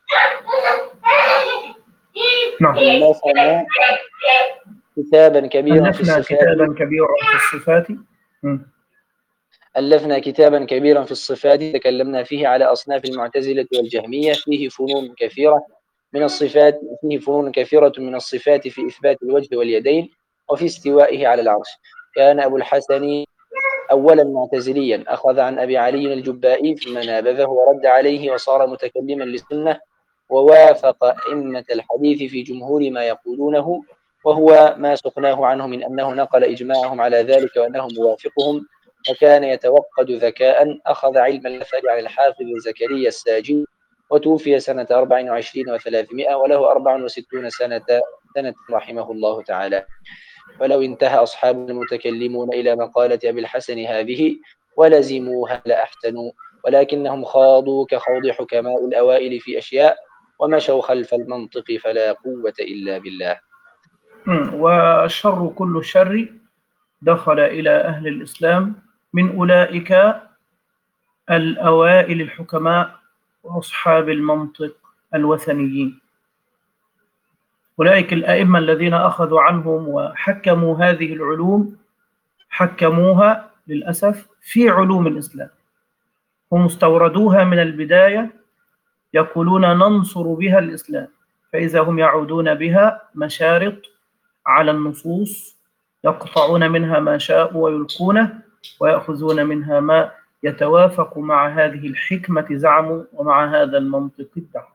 نعم. ألفنا كتابا كبيرا في ألفنا الصفات كتابا كبيرا في الصفات. مم. ألفنا كتابا كبيرا في الصفات تكلمنا فيه على أصناف المعتزلة والجهمية، فيه فنون كثيرة من الصفات فيه فنون كثيرة من الصفات في إثبات الوجه واليدين وفي استوائه على العرش. كان أبو الحسن أولا معتزليا، أخذ عن أبي علي الجبائي ثم نابذه ورد عليه وصار متكلما للسنة، ووافق أئمة الحديث في جمهور ما يقولونه، وهو ما سقناه عنه من أنه نقل إجماعهم على ذلك وأنه موافقهم. وكان يتوقد ذكاء، أخذ علم الأثر عن الحافظ زكريا الساجي، وتوفي سنة أربع وعشرين وثلاثمائة وله أربع وستون سنة سنة رحمه الله تعالى. ولو انتهى أصحاب المتكلمون إلى مقالة أبي الحسن هذه ولزموها لأحسنوا، ولكنهم خاضوا كخوض حكماء الأوائل في أشياء ومشوا خلف المنطق، فلا قوة إلا بالله. والشر كل الشر دخل إلى أهل الإسلام من أولئك الأوائل الحكماء وأصحاب المنطق الوثنيين، أولئك الأئمة الذين أخذوا عنهم وحكموا هذه العلوم، حكموها للأسف في علوم الإسلام، هم استوردوها من البداية يقولون ننصر بها الإسلام، فإذا هم يعودون بها مشارط على النصوص يقطعون منها ما شاءوا ويلقونه، ويأخذون منها ما يتوافق مع هذه الحكمة زعموا ومع هذا المنطق ادعوا.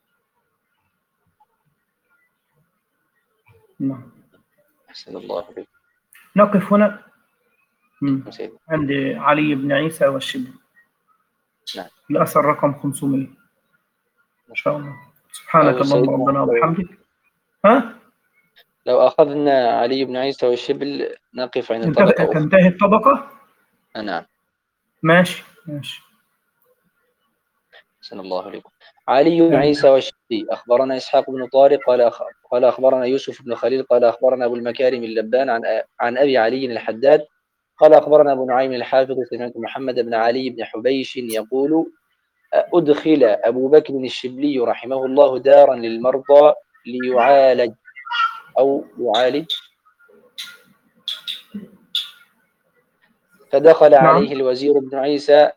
نعم. أحسن الله بك. نقف هنا عند علي بن عيسى والشبلي. نعم. الأثر رقم خمسمائة إن شاء الله. سبحانك اللهم ربنا وبحمدك. ها؟ لو أخذنا علي بن عيسى والشبل نقف عند طبقة أخرى. تنتهي الطبقة؟ نعم. ماشي ماشي. أحسن الله عليكم. علي بن عيسى والشبلي: أخبرنا إسحاق بن طارق قال قال أخبرنا يوسف بن خليل قال أخبرنا أبو المكارم اللبان عن عن أبي علي الحداد قال أخبرنا أبو نعيم الحافظ سمعت محمد بن علي بن حبيش يقول: أدخل أبو بكر الشبلي رحمه الله دارا للمرضى ليعالج أو يعالج، فدخل نعم. عليه الوزير بن عيسى.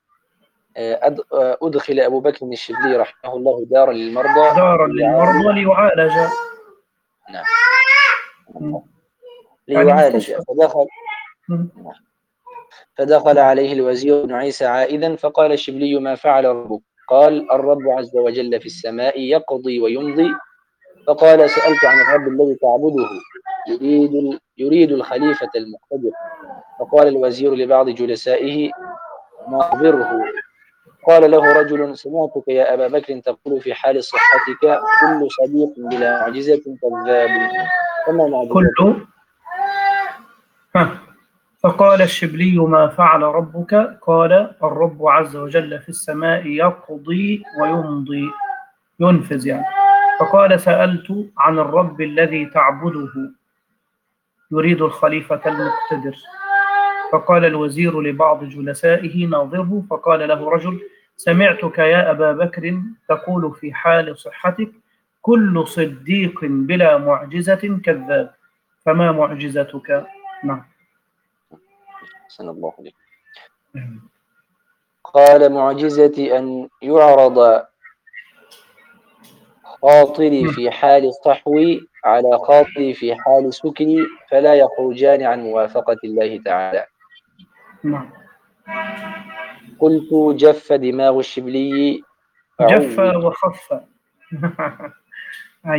أدخل أبو بكر الشبلي رحمه الله دارا للمرضى دارا للمرضى ليعالج. نعم. م. ليعالج يعني فدخل م. فدخل عليه الوزير بن عيسى عائدا فقال الشبلي: ما فعل ربك؟ قال: الرب عز وجل في السماء يقضي ويمضي. فقال: سألت عن الرب الذي تعبده يريد يريد الخليفة المقتدر. فقال الوزير لبعض جلسائه: ناظره. قال له رجل: سمعتك يا أبا بكر تقول في حال صحتك: كل صديق بلا معجزة كذاب، فما معجزتك؟ كل ها. فقال الشبلي: ما فعل ربك؟ قال: الرب عز وجل في السماء يقضي ويمضي، ينفذ يعني. فقال: سألت عن الرب الذي تعبده يريد الخليفة المقتدر. فقال الوزير لبعض جلسائه: ناظره. فقال له رجل: سمعتك يا أبا بكر تقول في حال صحتك: كل صديق بلا معجزة كذاب، فما معجزتك؟ نعم. أحسن الله عليك. قال: معجزتي أن يعرض خاطري في حال صحوي على خاطري في حال سكري، فلا يخرجان عن موافقة الله تعالى. نعم. قلت: جف دماغ الشبلي جف فعوج. وخف. أي.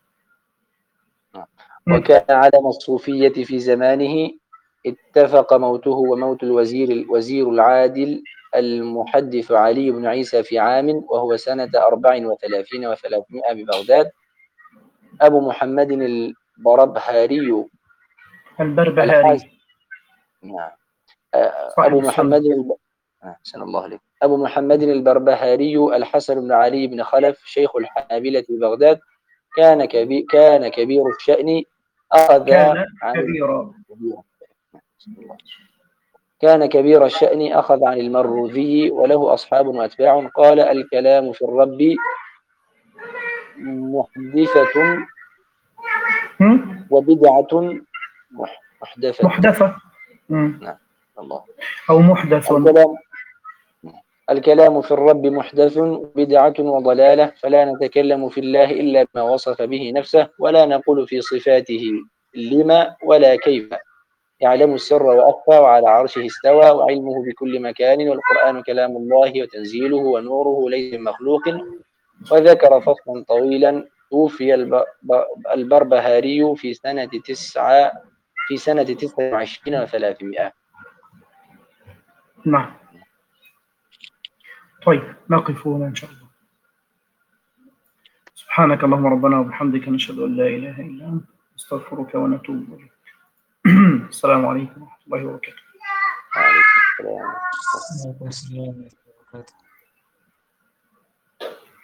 وكان علم الصوفية في زمانه. اتفق موته وموت الوزير الوزير العادل المحدث علي بن عيسى في عام، وهو سنة أربع وثلاثين وثلاثمائة ببغداد. أبو محمد البربهاري البربهاري. الحاس نعم. صاحب أبو السنة. محمد الب... أحسن الله عليك. أبو محمد البربهاري الحسن بن علي بن خلف شيخ الحنابلة في بغداد كان كبير كان كبير الشأن أخذ كان عن كبيرا. كان كبير الشأن أخذ عن المروذي وله أصحاب وأتباع. قال الكلام في الرب محدثة هم؟ وبدعة مح- محدثة. محدثة. هم. نعم الله. أو محدث. الكلام الكلام في الرب محدث بدعة وضلالة، فلا نتكلم في الله إلا بما وصف به نفسه، ولا نقول في صفاته لما ولا كيف. يعلم السر وأخفى، وعلى عرشه استوى، وعلمه بكل مكان، والقرآن كلام الله وتنزيله ونوره ليس مخلوق. وذكر فصلا طويلا. توفي الب- ب- البربهاري في سنة تسعة في سنة تسعة وعشرين وثلاثمائة. نعم. طيب نقف هنا إن شاء الله. سبحانك اللهم ربنا وبحمدك نشهد أن لا إله إلا أنت نستغفرك ونتوب إليك. السلام عليكم ورحمة الله وبركاته. وعليكم السلام. وعليكم السلام ورحمة الله وبركاته.